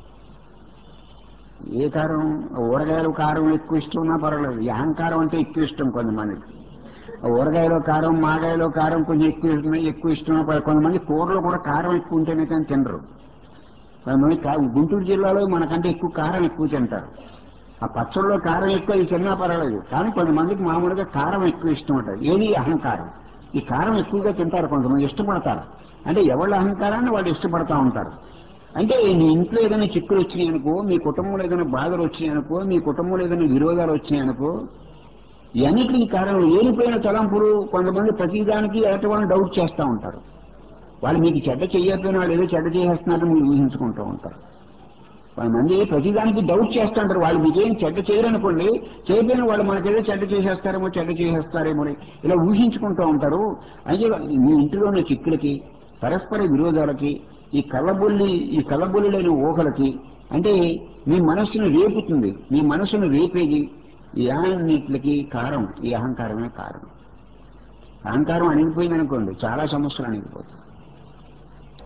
ఏ కారం? ఊరగాయలు కారం ఎక్కువ ఇష్టం ఉన్నా పర్వాలేదు, ఈ అహంకారం అంటే ఎక్కువ ఇష్టం కొంతమందికి. ఊరగాయలో కారం, మాగాయలో కారం కొంచెం ఎక్కువ ఇష్టం. కొంతమంది కూరలో కూడా కారం ఎక్కువ ఉంటేనే కానీ తినరు. కొంతమంది గుంటూరు జిల్లాలో మనకంటే ఎక్కువ కారం ఎక్కువ తింటారు. ఆ పచ్చళ్ళలో కారం ఎక్కువ ఇది తిన్నా పర్వాలేదు, కానీ కొంతమందికి మామూలుగా కారం ఎక్కువ ఇష్టం ఉంటుంది. ఏది? అహంకారం. ఈ కారం ఎక్కువగా తింటారు, కొంతమంది ఇష్టపడతారు. అంటే ఎవళ్ళ అహంకారాన్ని వాళ్ళు ఇష్టపడతా ఉంటారు. అంటే మీ ఇంట్లో ఏదైనా చిక్కులు వచ్చినాయనుకో, మీ కుటుంబంలో ఏదైనా బాధలు వచ్చినాయనుకో, మీ కుటుంబంలో ఏదైనా విరోధాలు వచ్చినాయనుకో, ఇవన్నిటికీ కారణం ఏరిపోయిన తలంపులు. కొంతమంది ప్రతిదానికి ఎలాంటి వాళ్ళని డౌట్ చేస్తూ ఉంటారు. వాళ్ళు మీకు చెడ్డ చేయకపోయినా వాళ్ళు ఏదో చెడ్డ చేసేస్తున్నారని మీరు ఊహించుకుంటూ ఉంటారు. కొంతమంది ప్రతిదానికి డౌట్ చేస్తూ ఉంటారు. వాళ్ళు మీకేం చెడ్డ చేయరనుకోండి, చేయకపోయినా వాళ్ళు మనకేదో చెడ్డ చేసేస్తారేమో ఇలా ఊహించుకుంటూ ఉంటారు. అయితే మీ ఇంటిలో ఉన్న చిక్కులకి, పరస్పర విరోధాలకి, ఈ కళ్ళబొల్లిలైన ఊహలకి, అంటే మీ మనస్సును రేపుతుంది, మీ మనస్సును రేపేది ఈ అన్నిటికి కారణం ఈ అహంకారమే కారణం. అహంకారం అణిగిపోయిందనుకోండి చాలా సమస్యలు అణిగిపోతాయి.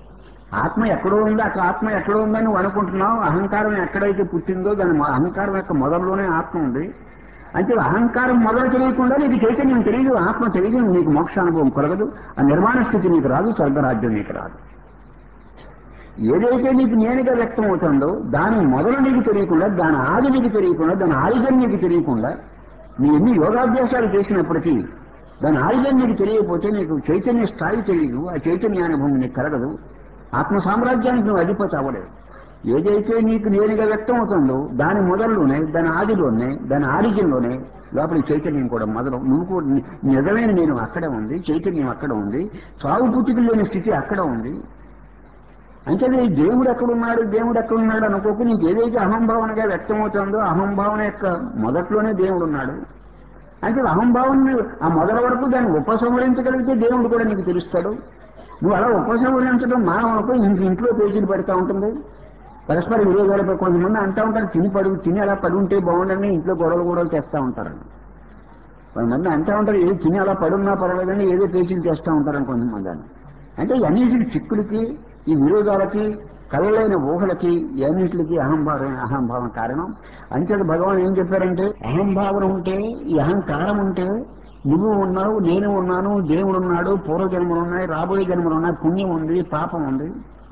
ఆత్మ ఎక్కడో ఉంది, అక్కడ ఆత్మ ఎక్కడో ఉందని నువ్వు అనుకుంటున్నావు. అహంకారం ఎక్కడైతే పుట్టిందో దాని అహంకారం యొక్క మొదల్లోనే ఆత్మ ఉంది. అంటే అహంకారం మొదలు తెలియకుండా నీకు చైతన్యం తెలియదు, ఆత్మ తెలియదు, నీకు మోక్షానుభవం కలగదు, ఆ నిర్మాణ స్థితి నీకు రాదు, స్వర్గరాజ్యం నీకు రాదు. ఏదైతే నీకు నేనుగా వ్యక్తం అవుతుందో దాని మొదలు నీకు తెలియకుండా, దాని ఆది నీకు తెలియకుండా, దాని ఆయుధం నీకు తెలియకుండా, నీ ఎన్ని యోగాభ్యాసాలు చేసినప్పటికీ దాని ఆయుధం నీకు తెలియకపోతే నీకు చైతన్య స్థాయి తెలియదు, ఆ చైతన్యానుభవం నీకు కలగదు, ఆత్మ సామ్రాజ్యానికి నువ్వు అధిపతి అవ్వలేదు. ఏదైతే నీకు నేనుగా వ్యక్తం అవుతుందో దాని మొదల్లోనే, దాని ఆదిలోనే, దాని ఆరిజిన్లోనే లోపలి చైతన్యం కూడా మొదలు. నువ్వు కూడా నిజమైన నేను అక్కడే ఉంది, చైతన్యం అక్కడ ఉంది, సాగు పుట్టుకలు లేని స్థితి అక్కడ ఉంది. అంటే దేవుడు ఎక్కడున్నాడు, దేవుడు ఎక్కడున్నాడు అనుకోకు. నీకు ఏదైతే అహంభావనగా వ్యక్తమవుతుందో అహంభావన యొక్క మొదట్లోనే దేవుడు ఉన్నాడు. అంటే అహంభావన ఆ మొదల వరకు దాన్ని ఉపసంహరించగలిగితే దేవుడు కూడా నీకు తెలుస్తాడు. నువ్వు అలా ఉపసంహరించడం మానవులకు ఇంట్లో పేజీలు పెడతా ఉంటుంది. పరస్పర విరోధాలపై కొంతమంది అంటూ ఉంటారు, తిని అలా పడి ఉంటే బాగుండని ఇంట్లో గొడవలు చేస్తూ ఉంటారు. కొంతమంది అంటూ ఉంటారు, ఏదో తిని అలా పడున్నా పర్వాలేదని ఏదో పేజీలు చేస్తూ ఉంటారని కొంతమంది అని. అంటే అన్నిటికి చిక్కులకి, ఈ విరోధాలకి, కలలైన ఊహలకి, అన్నింటికి అహంభావం కారణం. అంచేత భగవాన్ ఏం చెప్పారంటే, అహంభావం ఉంటే, ఈ అహంకారం ఉంటే నువ్వు ఉన్నావు, నేను ఉన్నాను, దేవుడు ఉన్నాడు, పూర్వజన్మలు ఉన్నాయి, రాబోయే జన్మలు ఉన్నాయి, పుణ్యం ఉంది, పాపం ఉంది.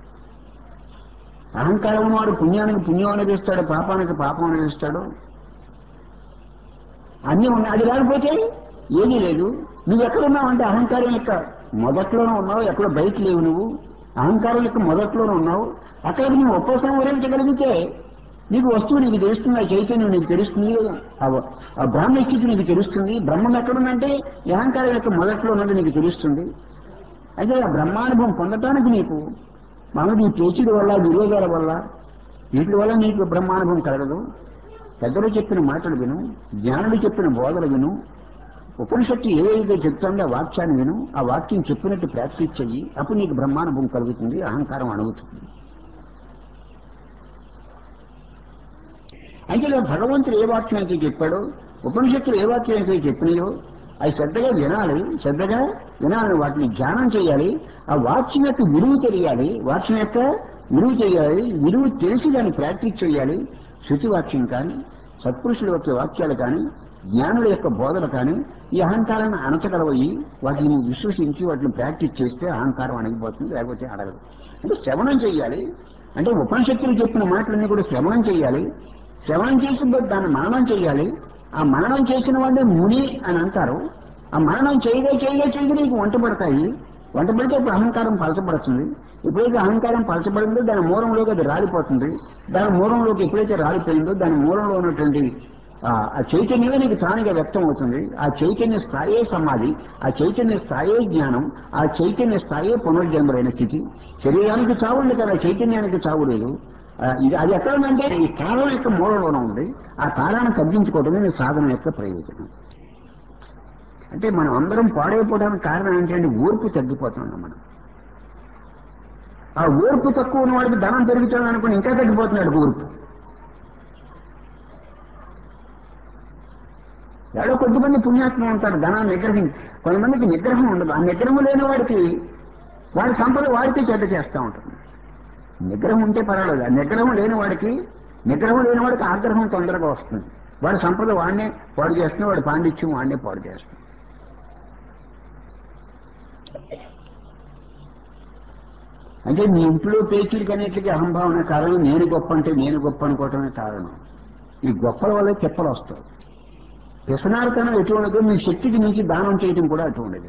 అహంకారం వాడు పుణ్యానికి పుణ్యం అనిపిస్తాడు, పాపానికి పాపం అనిపిస్తాడు. అన్నీ ఉన్నాయి. అది లేకపోతే ఏమీ లేదు. నువ్వు ఎక్కడున్నావు అంటే అహంకారం యొక్క మొదట్లోనే ఉన్నావు, ఎక్కడో బయట లేవు. నువ్వు అహంకారం యొక్క మొదట్లోనే ఉన్నావు. అక్కడ నువ్వు ఉపసంహరించగలిగితే నీకు వస్తువు నీకు తెలుస్తుంది, ఆ చైతన్యం నీకు తెలుస్తుంది, ఆ బ్రహ్మ స్థితి నీకు తెలుస్తుంది. బ్రహ్మం ఎక్కడుందంటే ఈ అహంకారం యొక్క మొదట్లో ఉన్నది నీకు తెలుస్తుంది. అయితే ఆ బ్రహ్మానుభవం పొందటానికి నీకు మామూలు ఈ పేచీల వల్ల, విరోధాల వల్ల, వీటి వల్ల నీకు బ్రహ్మానుభవం కలగదు. పెద్దలు చెప్పిన మాటలు విను, జ్ఞానులు చెప్పిన బోధలు విను, ఉపనిషత్తు ఏదైతే చెప్తుందో ఆ వాక్యాన్ని విను, ఆ వాక్యం చెప్పినట్టు ప్రాక్టీస్ చెయ్యి, అప్పుడు నీకు బ్రహ్మానుభవం కలుగుతుంది, అహంకారం అణుగుతుంది. అంటే భగవంతుడు ఏ వాక్యం అయితే చెప్పాడో, ఉపనిషత్తులు ఏ వాక్యం అయితే చెప్పినాయో అవి శ్రద్ధగా వినాలి, వాటిని ధ్యానం చేయాలి. ఆ వాక్యం యొక్క విలువ తెలియాలి, వాక్యం యొక్క విలువ చేయాలి, విలువ తెలిసి దాన్ని ప్రాక్టీస్ చేయాలి. శృతివాక్యం కానీ, సత్పురుషుల యొక్క వాక్యాలు కానీ, జ్ఞానుల యొక్క బోధలు కానీ ఈ అహంకారాన్ని అణచగలవయి. వాటిని విశ్వసించి వాటిని ప్రాక్టీస్ చేస్తే అహంకారం అణిగిపోతుంది, లేకపోతే అడగదు. అంటే శ్రవణం చేయాలి. అంటే ఉపనిషత్తులు చెప్పిన మాటలన్నీ కూడా శ్రవణం చేయాలి. శ్రవణం చేసిన దాన్ని మననం చేయాలి. ఆ మననం చేసిన వాడే ముని అని అంటారు. ఆ మననం చేయగా నీకు వంట పడతాయి. వంట పడితే ఇప్పుడు అహంకారం పలచబడుతుంది. ఎప్పుడైతే అహంకారం పలచబడిందో దాని మూలంలోకి అది రాలిపోతుంది. దాని మూలంలోకి ఎప్పుడైతే రాలిపోయిందో దాని మూలంలో ఉన్నటువంటి ఆ చైతన్యమే నీకు తానుగా వ్యక్తం అవుతుంది. ఆ చైతన్య స్థాయే సమాధి, ఆ చైతన్య స్థాయే జ్ఞానం, ఆ చైతన్య స్థాయే పునర్జన్మరైన స్థితి. శరీరానికి చావు ఉంది కదా, చైతన్యానికి చావు లేదు. ఇది అది ఎక్కడ ఉందంటే ఈ కాలం యొక్క మూలంలోనే ఉంది. ఆ కాలాన్ని తగ్గించుకోవడమే నీ సాధన యొక్క ప్రయోజనం. అంటే మనం అందరం పాడైపోవడానికి కారణం ఏంటంటే ఓర్పు తగ్గిపోతున్నాం మనం. ఆ ఓర్పు తక్కువ ఉన్న వాడికి ధనం పెరుగుతుంది అనుకుని ఇంకా తగ్గిపోతున్నాడు ఓర్పు. ఎవడో కొద్దిమంది పుణ్యాత్మ ఉంటారు, ధనాన్ని నిగ్రహించి. కొంతమందికి నిగ్రహం ఉండదు. ఆ నిగ్రహం లేని వాడికి వాడి సంపద వాడితే చెడ్డ చేస్తూ ఉంటుంది. నిగ్రహం ఉంటే పర్వాలేదు. ఆ నిగ్రహం లేని వాడికి ఆగ్రహం తొందరగా వస్తుంది. వాడి సంపద వాడినే పాడు చేస్తుంది, వాడి పాండిత్యం వాడినే పాడు చేస్తుంది. అంటే మీ ఇంట్లో పేచీలకి అన్నింటికి అహంభావన కారణం. నేను గొప్ప అంటే నేను గొప్ప అనుకోవటమే కారణం. ఈ గొప్పల వల్ల చెప్పలు వస్తాయి. వ్యసనార్థనం ఎటువంటిదో మీ శక్తికి మించి దానం చేయడం కూడా అటువంటిది.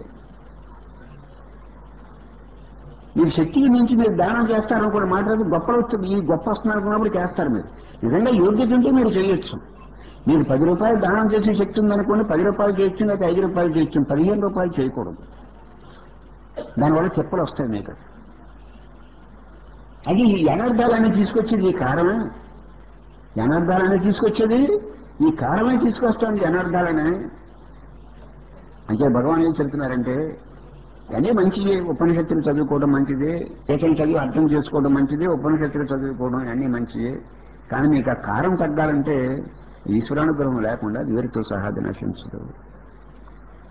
మీరు శక్తికి మించి మీరు దానం చేస్తారనుకోండి, మాట్లాడితే గొప్పలు వస్తుంది. ఈ గొప్ప వస్తున్నారు అనుకున్నప్పుడు చేస్తారు. మీరు నిజంగా యోగ్యత ఉంటే మీరు చేయొచ్చు. మీరు 10 రూపాయలు దానం చేసే శక్తి ఉందనుకోండి, 10 రూపాయలు చేయొచ్చు, లేకపోతే 5 రూపాయలు చేయొచ్చు, 15 రూపాయలు చేయకూడదు. దానివల్ల చెప్పలు వస్తాయి మీకు. అది ఈ అనర్థాలన్నీ తీసుకొచ్చేది ఈ కారణమే. అనర్థాలన్నీ తీసుకొచ్చేది ఈ కారణమే తీసుకొస్తుంది అనర్థాలనే. అంటే భగవాన్ ఏం చెప్తున్నారంటే, అదే మంచిది, ఉపనిషత్తులు చదువుకోవడం మంచిది, ఏకం చదివి అర్థం చేసుకోవడం మంచిది, ఉపనిషత్తులు చదువుకోవడం అన్నీ మంచిది. కానీ మీకు ఆ కారం తగ్గాలంటే ఈశ్వరానుగ్రహం లేకుండా వీరితో సహా అది నశించదు.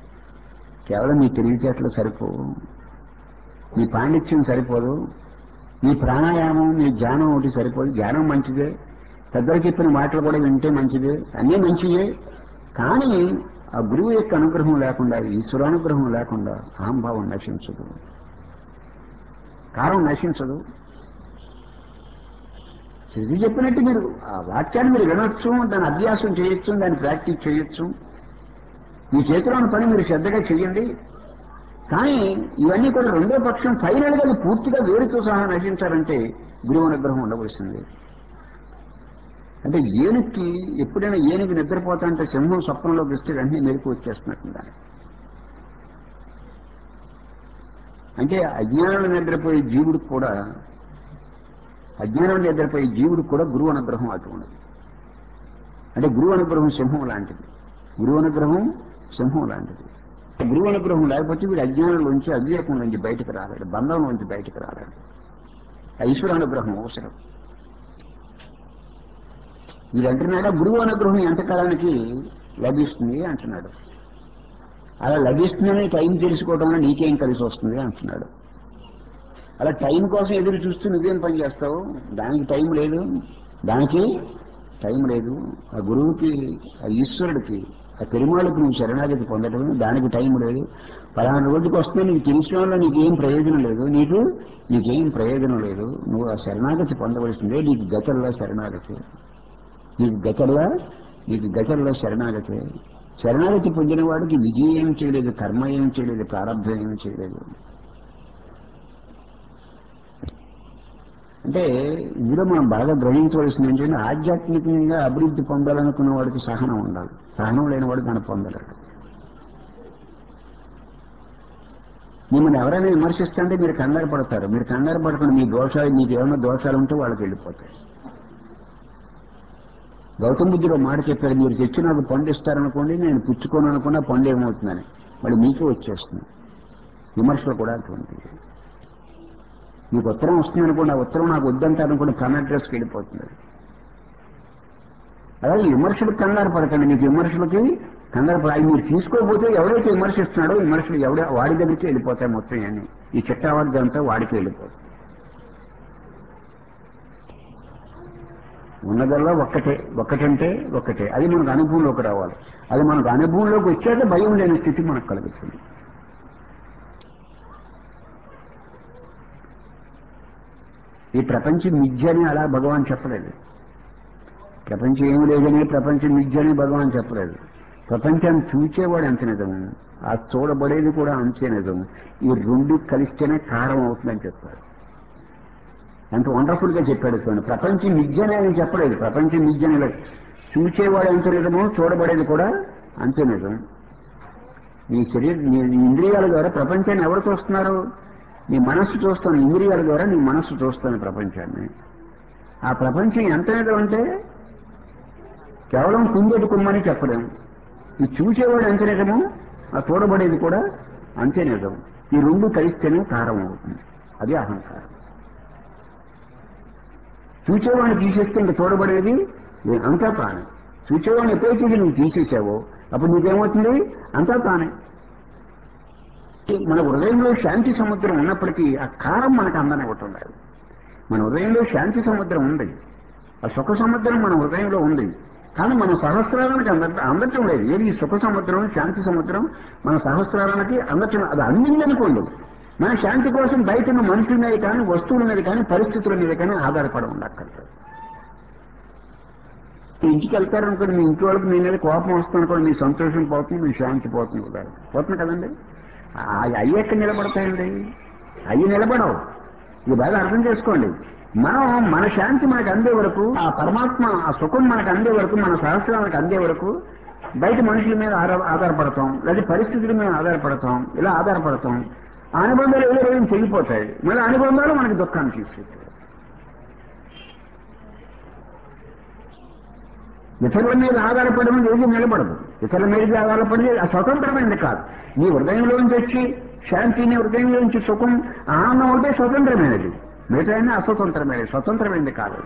కేవలం మీ తెలివితేటలు సరిపోవు, మీ పాండిత్యం సరిపోదు, ఈ ప్రాణాయామం మీ ధ్యానం ఒకటి సరిపోదు. ధ్యానం మంచిదే, పెద్దలు చెప్పిన మాటలు కూడా వింటే మంచిదే, అన్నీ మంచిదే. కానీ ఆ గురువు యొక్క అనుగ్రహం లేకుండా, ఈశ్వరానుగ్రహం లేకుండా అహంభావం నశించదు, కారం నశించదు. శృతి చెప్పినట్టు మీరు ఆ వాక్యాన్ని మీరు వినొచ్చు, దాని అభ్యాసం చేయొచ్చు, దాన్ని ప్రాక్టీస్ చేయొచ్చు, మీ చేతిలో ఉన్న పని మీరు శ్రద్ధగా చెయ్యండి. కానీ ఇవన్నీ కూడా రెండో పక్షం ఫైనల్గా అది పూర్తిగా వేరుతో సహా నశించాలంటే గురువు అనుగ్రహం ఉండవలసింది. అంటే ఏనుక్కి ఎప్పుడైనా ఏనుగు నిద్రపోతా అంటే సింహం స్వప్నంలోకి వస్తే వెంటనే మెలకు వచ్చేస్తున్నట్టు దాన్ని. అంటే అజ్ఞానం నిద్రపోయే జీవుడికి కూడా, అజ్ఞానం నిద్రపోయే జీవుడికి కూడా గురువు అనుగ్రహం అటువంటిది. అంటే గురువు అనుగ్రహం సింహం లాంటిది, గురువు అనుగ్రహం సింహం లాంటిది. గురువు అనుగ్రహం లేకపోతే వీడు అజ్ఞానంలోంచి, అవివేకం నుంచి బయటకు రాలేడు, బంధంలోంచి బయటకు రాలేడు. ఈశ్వరానుగ్రహం అవసరం. వీడు అంటున్నాడా గురువు అనుగ్రహం ఎంతకాలానికి లభిస్తుంది అంటున్నాడు. అలా లభిస్తుందని టైం తెలుసుకోవడంలో నీకేం కలిసి వస్తుంది అంటున్నాడు. అలా టైం కోసం ఎదురు చూస్తూ నువ్వేం పని చేస్తావు? దానికి టైం లేదు, దానికి టైం లేదు. ఆ గురువుకి, ఆ ఈశ్వరుడికి, ఆ పెరుమాళ్ళకి నువ్వు శరణాగతి పొందడం, దానికి టైం లేదు. పలానా రోజుకి వస్తే నీకు తెలిసిన వల్ల నీకేం ప్రయోజనం లేదు, నీకేం ప్రయోజనం లేదు. నువ్వు ఆ శరణాగతి పొందవలసిందే. నీకు గతల్లో శరణాగతి, నీకు గతల్లో శరణాగతి. శరణాగతి పొందిన వాడికి విజయం ఏం చేయలేదు, కర్మ ఏం చేయలేదు, ప్రారంభం ఏం చేయలేదు. అంటే ఇందులో మనం బాగా గ్రహించవలసింది ఏంటంటే, ఆధ్యాత్మికంగా అభివృద్ధి పొందాలనుకున్న వాడికి సహనం ఉండాలి. సహనం లేని వాడు దాన్ని పొందలేడు. మిమ్మల్ని ఎవరైనా విమర్శిస్తుంటే మీరు కంగారు పడతారు. మీరు కంగారు పడకుండా మీ దోషాలు, మీకు ఏమైనా దోషాలు ఉంటే వాళ్ళకి వెళ్ళిపోతాయి. గౌతమ బుద్ధుడు మాట చెప్పారు, మీరు తెచ్చి నాకు పండు ఇస్తారనుకోండి, నేను పుచ్చుకోను అనుకున్నా పండు ఏమవుతుందని మళ్ళీ మీకే వచ్చేస్తుంది. విమర్శలు కూడా అటువంటి. మీకు ఉత్తరం వస్తుంది అనుకోండి, ఆ ఉత్తరం నాకు వద్దంటారనుకోండి, కన్న అడ్రస్కి వెళ్ళిపోతుంది. అలాగే విమర్శలకు కంగారు పడకండి. మీకు విమర్శలకి కంగారు పడ, అవి మీరు తీసుకోకపోతే ఎవరైతే విమర్శిస్తున్నాడో విమర్శలు వాడి దగ్గరికి వెళ్ళిపోతాయి మొత్తం. అని ఈ చట్టావాడి అంతా వాడికి వెళ్ళిపోతుంది. ఉన్నదల్లా ఒక్కటంటే ఒక్కటే. అది మనకు అనుభవంలోకి రావాలి. అది మనకు అనుభవంలోకి వచ్చాక భయం లేని స్థితి మనకు కలుగుతుంది. ఈ ప్రపంచం మిథ్య అని అలా భగవాన్ చెప్పలేదు. ప్రపంచం ఏమి లేదని, ప్రపంచం మిథ్య అని భగవాన్ చెప్పలేదు. ప్రపంచాన్ని చూచేవాడు ఎంత నిజం, ఆ చూడబడేది కూడా అంతే నిజం. ఈ రెండు కలిస్తేనే కారం అవుతుందని చెప్పాడు. ఎంత వండర్ఫుల్ గా చెప్పాడు చూడండి. ప్రపంచం మిథ్యనే అని చెప్పలేదు, ప్రపంచం మిథ్యనే లేదు. చూచేవాడు ఎంత నిజమో చూడబడేది కూడా అంతే నిజం. నీ ఇంద్రియాల ద్వారా ప్రపంచాన్ని ఎవరు చూస్తున్నారు? నీ మనస్సు చూస్తాను. ఇంద్రియాల ద్వారా నీ మనస్సు చూస్తాను ప్రపంచాన్ని. ఆ ప్రపంచం ఎంత నిజం అంటే కేవలం కుందేటి కుమ్మని చెప్పలేము. ఈ చూసేవాడు ఎంత నిజమో ఆ చూడబడేది కూడా అంతే నిజం. ఈ రెండు కలిస్తేనే కారం అవుతుంది. అది అహంకారం. చూచేవాడిని తీసేస్తే ఇంకా చూడబడేది అంతా తానే. చూచేవాడిని ఎప్పుడైతే నువ్వు తీసేసావో అప్పుడు నీకేమవుతుంది? అంతా తానే. మన హృదయంలో శాంతి సముద్రం ఉన్నప్పటికీ ఆ కారం మనకు అందనివ్వటం లేదు. మన హృదయంలో శాంతి సముద్రం ఉంది, ఆ సుఖ సముద్రం మన హృదయంలో ఉంది. కానీ మన సహస్రానికి అందటం లేదు. ఏది సుఖ సముద్రం, శాంతి సముద్రం మన సహస్రానికి అందటం. అది అందిందనుకోండి, మన శాంతి కోసం బయట ఉన్న మనుషుల మీద కానీ, వస్తువుల మీద కానీ, పరిస్థితుల మీద కానీ ఆధారపడి ఉండక్కర్లేదు. ఇంటికి వెళ్తారనుకోండి, మీ ఇంటి వాళ్ళకి మీ మీద కోపం వస్తుందనుకోండి, మీ సంతోషం పోతుంది, మీ శాంతి పోతుంది కదా, పోతుంది కదండి. అవి ఎక్కడ నిలబడతాయండి? అవి నిలబడవు. ఇది బాగా అర్థం చేసుకోండి. మన శాంతి మనకు అందే వరకు, ఆ పరమాత్మ ఆ సుఖం మనకు అందే వరకు, మన సహస్రానికి అందే వరకు బయట మనుషుల మీద ఆధారపడతాం, లేదా పరిస్థితుల మీద ఆధారపడతాం. ఇలా ఆధారపడతాం. ఆ అనుబంధాలు ఏదో రోజు తెగిపోతాయి. మళ్ళీ అనుబంధాలు మనకి దుఃఖాన్ని తీసుకుంటాయి. ఇతరుల మీద ఆధారపడడం ఏది నిలబడదు. ఇతరుల మీద ఆధారపడి ఆ స్వతంత్రమైనది కాదు. నీ హృదయంలోంచి వచ్చి శాంతి, నీ హృదయంలోంచి సుఖం, ఆనందం ఉంటే స్వతంత్రమైనది. మిగతా అస్వతంత్రమైనది, స్వతంత్రమైనది కాదు.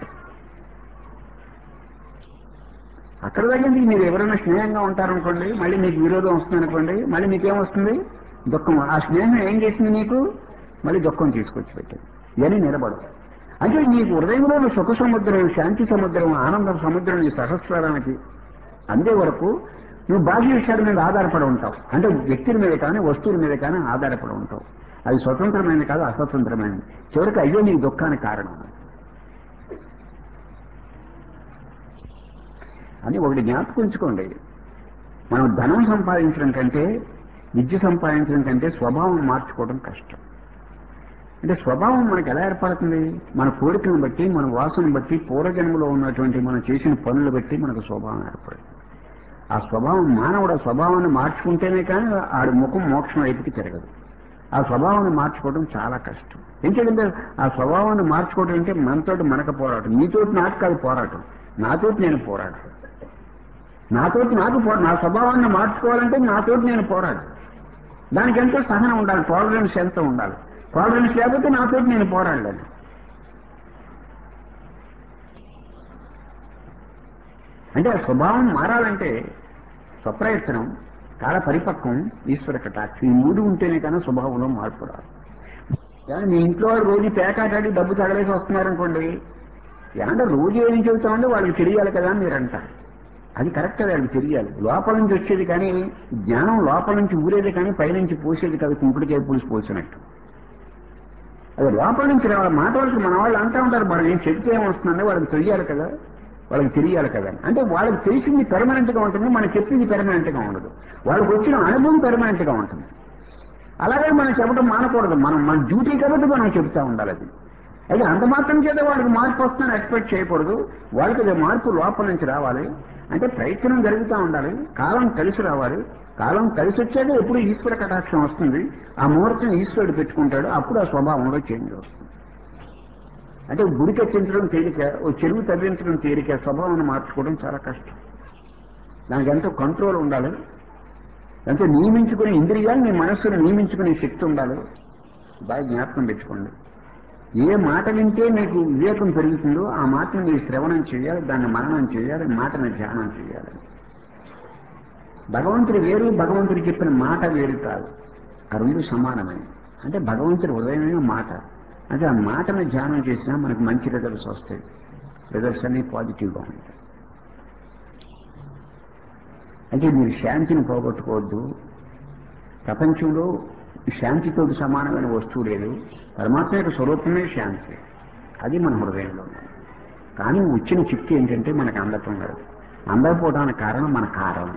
అక్కడ తగ్గింది. మీరు ఎవరైనా స్నేహంగా ఉంటారనుకోండి, మళ్ళీ మీకు విరోధం వస్తుంది అనుకోండి, మళ్ళీ మీకేమొస్తుంది? దుఃఖం. ఆ స్నేహం ఏం చేసింది? మీకు మళ్ళీ దుఃఖం తీసుకొచ్చి పెట్టింది. ఇవన్నీ నిలబడవు. అంటే నీ హృదయంలో సుఖ సముద్రం, శాంతి సముద్రం, ఆనంద సముద్రం నీ సహస్రానికి అందే వరకు నువ్వు బాహ్య విషయాల మీద ఆధారపడి ఉంటావు. అంటే వ్యక్తుల మీద కానీ వస్తువుల మీద కానీ ఆధారపడి ఉంటావు. అది స్వతంత్రమైనది కాదు, అస్వతంత్రమైనది. చివరికి అయ్యో నీ దుఃఖానికి కారణం అని ఒకటి జ్ఞాపకించుకోండి. మనం ధనం సంపాదించడం కంటే, విద్య సంపాదించడం కంటే స్వభావం మార్చుకోవడం కష్టం. అంటే స్వభావం మనకు ఎలా ఏర్పడుతుంది? మన కోరికలను బట్టి, మన వాసనను బట్టి, పూర్వజన్మలో ఉన్నటువంటి మనం చేసిన పనులు బట్టి మనకు స్వభావం ఏర్పడుతుంది. ఆ స్వభావం మానవుడు ఆ స్వభావాన్ని మార్చుకుంటేనే కానీ ఆడి ముఖం మోక్షం వైపుకి తిరగదు. ఆ స్వభావాన్ని మార్చుకోవడం చాలా కష్టం. ఎందుకంటే ఆ స్వభావాన్ని మార్చుకోవడం అంటే మనతోటి మనకు పోరాటం. నీతోటి నాకు కాదు పోరాటం, నాతోటి నేను పోరాటం. నాతోటి నాకు నా స్వభావాన్ని మార్చుకోవాలంటే నాతోటి నేను పోరాడు. దానికి ఎంతో సహనం ఉండాలి, టాలరెన్స్ ఎంతో ఉండాలి. టాలరెన్స్ లేకపోతే నాతోటి నేను పోరాడలేదు. అంటే ఆ స్వభావం మారాలంటే స్వప్రయత్నం, కాల పరిపక్వం, ఈశ్వర కటాక్షం, ఈ మూడు ఉంటేనే కానీ స్వభావంలో మార్పు రాదు. కానీ మీ ఇంట్లో రోజు పేకాటాడి డబ్బు తగలేసి వస్తున్నారనుకోండి, ఏమంటే రోజు ఏం చెబుతామంటే వాళ్ళకి తెలియాలి కదా అని మీరు అంటారు. అది కరెక్ట్ కదా, వాళ్ళకి తెలియాలి. లోపల నుంచి వచ్చేది కానీ జ్ఞానం లోపల నుంచి ఊరేది కానీ పైనుంచి పోసేది కాదు, కుంకుడికాయ పులుసు పోసినట్టు. అది లోపల నుంచి రావాలి. మాట వరకు మన వాళ్ళు అంటూ ఉంటారు, మనం ఏం చెప్తే ఏమొస్తుందంటే వాళ్ళకి తెలియాలి కదా, వాళ్ళకి తెలియాలి కదా. అంటే వాళ్ళకి తెలిసింది పెర్మనెంట్ గా ఉంటుంది, మనకి చెప్పింది పెర్మనెంట్ గా ఉండదు. వాళ్ళకి వచ్చిన అనుభవం పెర్మనెంట్ గా ఉంటుంది. అలాగే మనం చెప్పడం మానకూడదు. మన డ్యూటీ కాబట్టి మనం చెప్తా ఉండాలి. అది అయితే అంత మాత్రం చేత వాళ్ళకి మార్పు వస్తుందని ఎక్స్పెక్ట్ చేయకూడదు. వాళ్ళకి అది మార్పు లోపల నుంచి రావాలి. అంటే ప్రయత్నం జరుగుతూ ఉండాలి. కాలం కలిసి రావాలి. కాలం కలిసి వచ్చాక ఎప్పుడు ఈశ్వర కటాక్షం వస్తుంది. ఆ ముహూర్తం ఈశ్వరుడు పెట్టుకుంటాడు. అప్పుడు ఆ స్వభావంలో చేంజ్ వస్తుంది. అంటే గుడికి ఎక్కించడం తేలిక, ఓ చెరువు తవ్వించడం తేలిక, స్వభావాన్ని మార్చుకోవడం చాలా కష్టం. దానికి ఎంతో కంట్రోల్ ఉండాలి. ఎంతో నియమించుకునే ఇంద్రియాలు, నీ మనస్సును నియమించుకునే శక్తి ఉండాలి. బాగా జ్ఞాపకం పెట్టుకోండి. ఏ మాట వింటే మీకు వివేకం పెరుగుతుందో ఆ మాటను మీరు శ్రవణం చేయాలి, దాన్ని మననం చేయాలి, మాటను ధ్యానం చేయాలి. భగవంతుడు వేరు, భగవంతుడు చెప్పిన మాట వేరు కాదు. ఆ రెండు సమానమైన. అంటే భగవంతుడి హృదయమైన మాట. అంటే ఆ మాటను ధ్యానం చేసినా మనకు మంచి రిజల్ట్స్ వస్తాయి. రిజల్ట్స్ అన్నీ పాజిటివ్గా ఉంటాయి. అంటే మీరు శాంతిని పోగొట్టుకోవద్దు. ప్రపంచంలో శాంతితో సమానమైన వస్తువు లేదు. పరమాత్మ యొక్క స్వరూపమే శాంతి. అది మన హృదయంలో ఉంది. కానీ వచ్చిన చిక్కు ఏంటంటే మనకు అందటం లేదు. అందకపోవడానికి కారణం మన కారణం.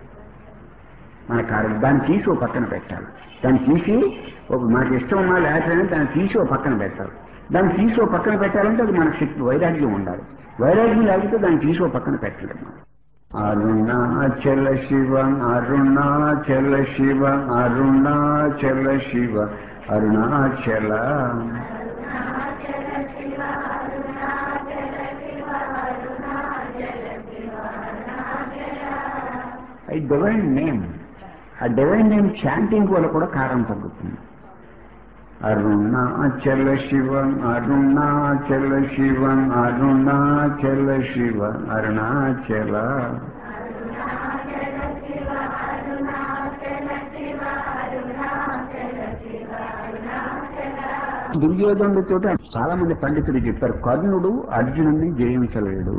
దాన్ని తీసి ఓ పక్కన పెట్టాలి. దాన్ని తీసి మనకి ఇష్టం ఉన్నా లేకపోయినా దాన్ని తీసి ఓ పక్కన పెట్టాలి. దాన్ని తీసి ఓ పక్కన పెట్టాలంటే అది మన శక్తి, వైరాగ్యం ఉండాలి. వైరాగ్యం లేకపోతే దాన్ని తీసి ఓ పక్కన పెట్టలేము. Arunachala Shiva, Arunachala Shiva, Arunachala Shiva, Arunachala. A divine name. ఆ డివైన్ నేమ్ చాంటింగ్ వల్ల కూడా కారణం తగ్గుతుంది. అరుణాచల శివ, అరుణాచల శివ, అరుణాచల శివ, అరుణాచల. దుర్యోధనుడితో చాలా మంది పండితులు చెప్పారు, కర్ణుడు అర్జునుడిని జయించలేడు.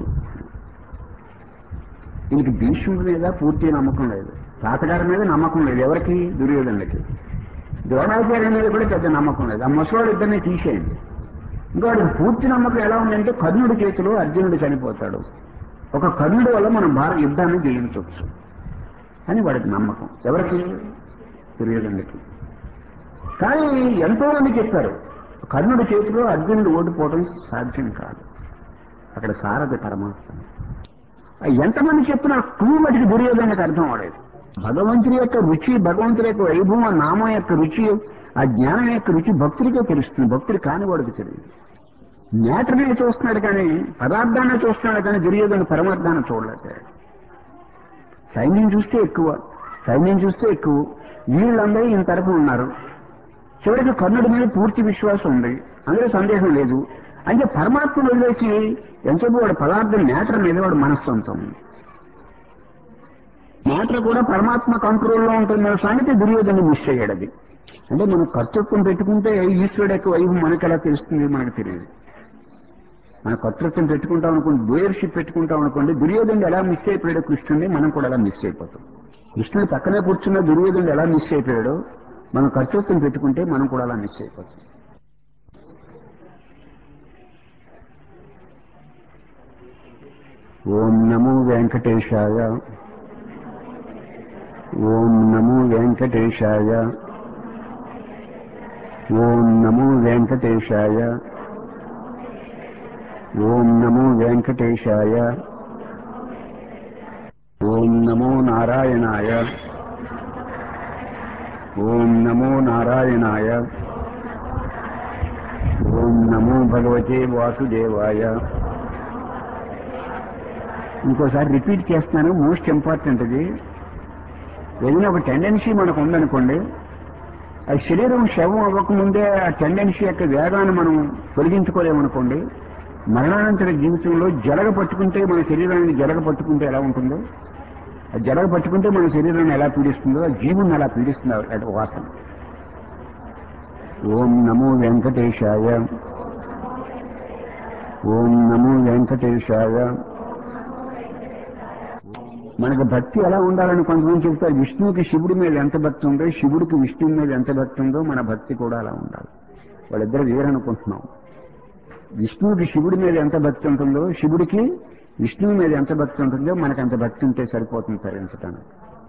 దీనికి భీష్ముడి మీద పూర్తి నమ్మకం లేదు, తాతగారి మీద నమ్మకం లేదు. ఎవరికి? దుర్యోధనుడికి. ద్రోణాచార్య మీద కూడా పెద్ద నమ్మకం లేదు. ఆ ముసలాడు ఇద్దరిని తీసేయండి. ఇంకా వాడికి పూర్తి నమ్మకం ఎలా ఉందంటే కర్ణుడి చేతిలో అర్జునుడు చనిపోతాడు, ఒక కర్ణుడి వల్ల మనం యుద్ధాన్ని జయించవచ్చు అని వాడికి నమ్మకం. ఎవరికి? దుర్యోధనుడికి. కానీ ఎంతో మంది చెప్పారు కర్ణుడి చేతిలో అర్జునుడు ఓడిపోవడం సాధ్యం కాదు. అక్కడ సారథి పరమాత్మ. ఎంతమంది చెప్పినా మటుకు దుర్యోధనుడికి అర్థం అవలేదు. భగవంతుడి యొక్క రుచి, భగవంతుడి యొక్క వైభవం, ఆ నామం యొక్క రుచి, ఆ జ్ఞానం యొక్క రుచి భక్తుడికే తెలుస్తుంది. భక్తుడు కానివాడికి తెలియదు. మ్యాటర్నే చూస్తున్నాడు కానీ, పదార్థాన్ని చూస్తున్నాడు కానీ దుర్యోధను పరమార్థాన్ని చూడలేకపోయాడు. సైన్యం చూస్తే ఎక్కువ వీళ్ళందరూ ఈయన తరఫున ఉన్నారు. చివరికి కర్ణుడి మీద పూర్తి విశ్వాసం ఉంది, అందులో సందేహం లేదు. అంటే పరమాత్మను వదిలేసి ఎంతసేపు వాడు పదార్థం మ్యాటర్ మీద వాడు మనస్సొంతం. మ్యాటర్ కూడా పరమాత్మ కంట్రోల్లో ఉంటున్న సంగతి దుర్యోధను మిస్ అయ్యాడు. అది అంటే మనం కర్తృత్వం పెట్టుకుంటే ఈశ్వరుడు యొక్క వైభవం మనకు ఎలా తెలుస్తుంది? మనకు తెలియదు. మన కర్తృత్వం పెట్టుకుంటాం అనుకోండి, డూయర్షిప్ పెట్టుకుంటాం అనుకోండి, దుర్యోధనుడు ఎలా మిస్ అయిపోయాడో కృష్ణుడిని మనం కూడా అలా మిస్ అయిపోతాం. కృష్ణుడు పక్కనే కూర్చున్న దుర్యోధనుడు ఎలా మిస్ అయిపోయాడో మనం కర్తృత్వం పెట్టుకుంటే మనం కూడా అలా మిస్ అయిపోతాం. ఓం నమో వెంకటేశాయ. ఓం నమో వెంకటేశాయ. ఓం నమో వెంకటేశాయ. ఓం నమో వెంకటేశాయ. ఓం నమో నారాయణాయ. ఓం నమో నారాయణాయ. ఓం నమో భగవతే వాసుదేవాయ. ఇంకోసారి రిపీట్ చేస్తున్నాను, మోస్ట్ ఇంపార్టెంట్ ఇది. ఏదైనా ఒక టెండెన్సీ మనకు ఉందనుకోండి, ఆ శరీరం శవం అవ్వకముందే ఆ టెండెన్సీ యొక్క వేగాన్ని మనం తొలగించుకోలేమనుకోండి, మరణానంతర జీవితంలో జలగ పట్టుకుంటే మన శరీరాన్ని జలగ పట్టుకుంటే ఎలా ఉంటుందో, ఆ జలగ పట్టుకుంటే మన శరీరాన్ని ఎలా పీడిస్తుందో ఆ జీవుని ఎలా పీడిస్తుంది అటు వాసన. ఓం నమో వెంకటేశాయ. ఓం నమో వెంకటేశాయ. మనకు భక్తి ఎలా ఉండాలని కొంతమంది చెప్తారు. విష్ణువుకి శివుడి మీద ఎంత భక్తి ఉందో, శివుడికి విష్ణువు మీద ఎంత భక్తి ఉందో మన భక్తి కూడా అలా ఉండాలి. వాళ్ళిద్దరు వేరనుకుంటున్నాం. విష్ణువుకి శివుడి మీద ఎంత భక్తి ఉంటుందో, శివుడికి విష్ణువు మీద ఎంత భక్తి ఉంటుందో మనకు అంత భక్తి ఉంటే సరిపోతుంది తరించడానికి.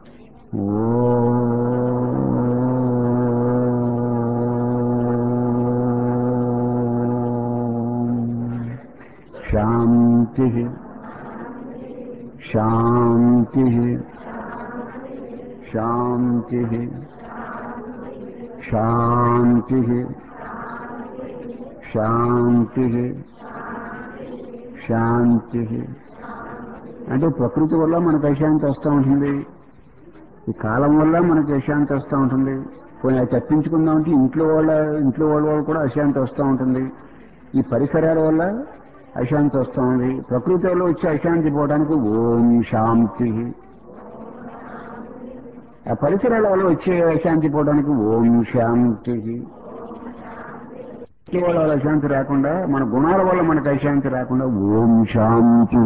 శాంతి శాంతి శాంతి శాంతి శాంతి శాంతి. అంటే ప్రకృతి వల్ల మనకు అశాంతి వస్తూ ఉంటుంది, ఈ కాలం వల్ల మనకు అశాంతి వస్తూ ఉంటుంది. కొన్ని అది తప్పించుకుందామంటే ఇంట్లో వాళ్ళ కూడా అశాంతి వస్తూ ఉంటుంది. ఈ పరిసరాల వల్ల అశాంతి వస్తూ ఉంది. ప్రకృతి వల్ల వచ్చే అశాంతి పోవడానికి ఓం శాంతి. ఆ పరిసరాల వల్ల వచ్చే అశాంతి పోవడానికి ఓం శాంతి. ఇంట్లో వాళ్ళ అశాంతి రాకుండా, మన గుణాల వల్ల మనకు అశాంతి రాకుండా ఓం శాంతి.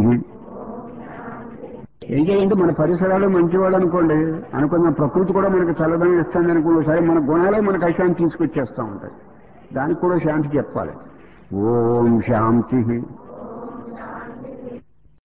ఏం చేయాలంటే మన పరిసరాలు మంచివాళ్ళు అనుకున్న ప్రకృతి కూడా మనకు చల్లదనం ఇస్తుంది అనుకున్న సరే మన గుణాలే మనకు అశాంతి తీసుకొచ్చేస్తూ ఉంటాయి. దానికి కూడా శాంతి చెప్పాలి. ఓం శాంతి.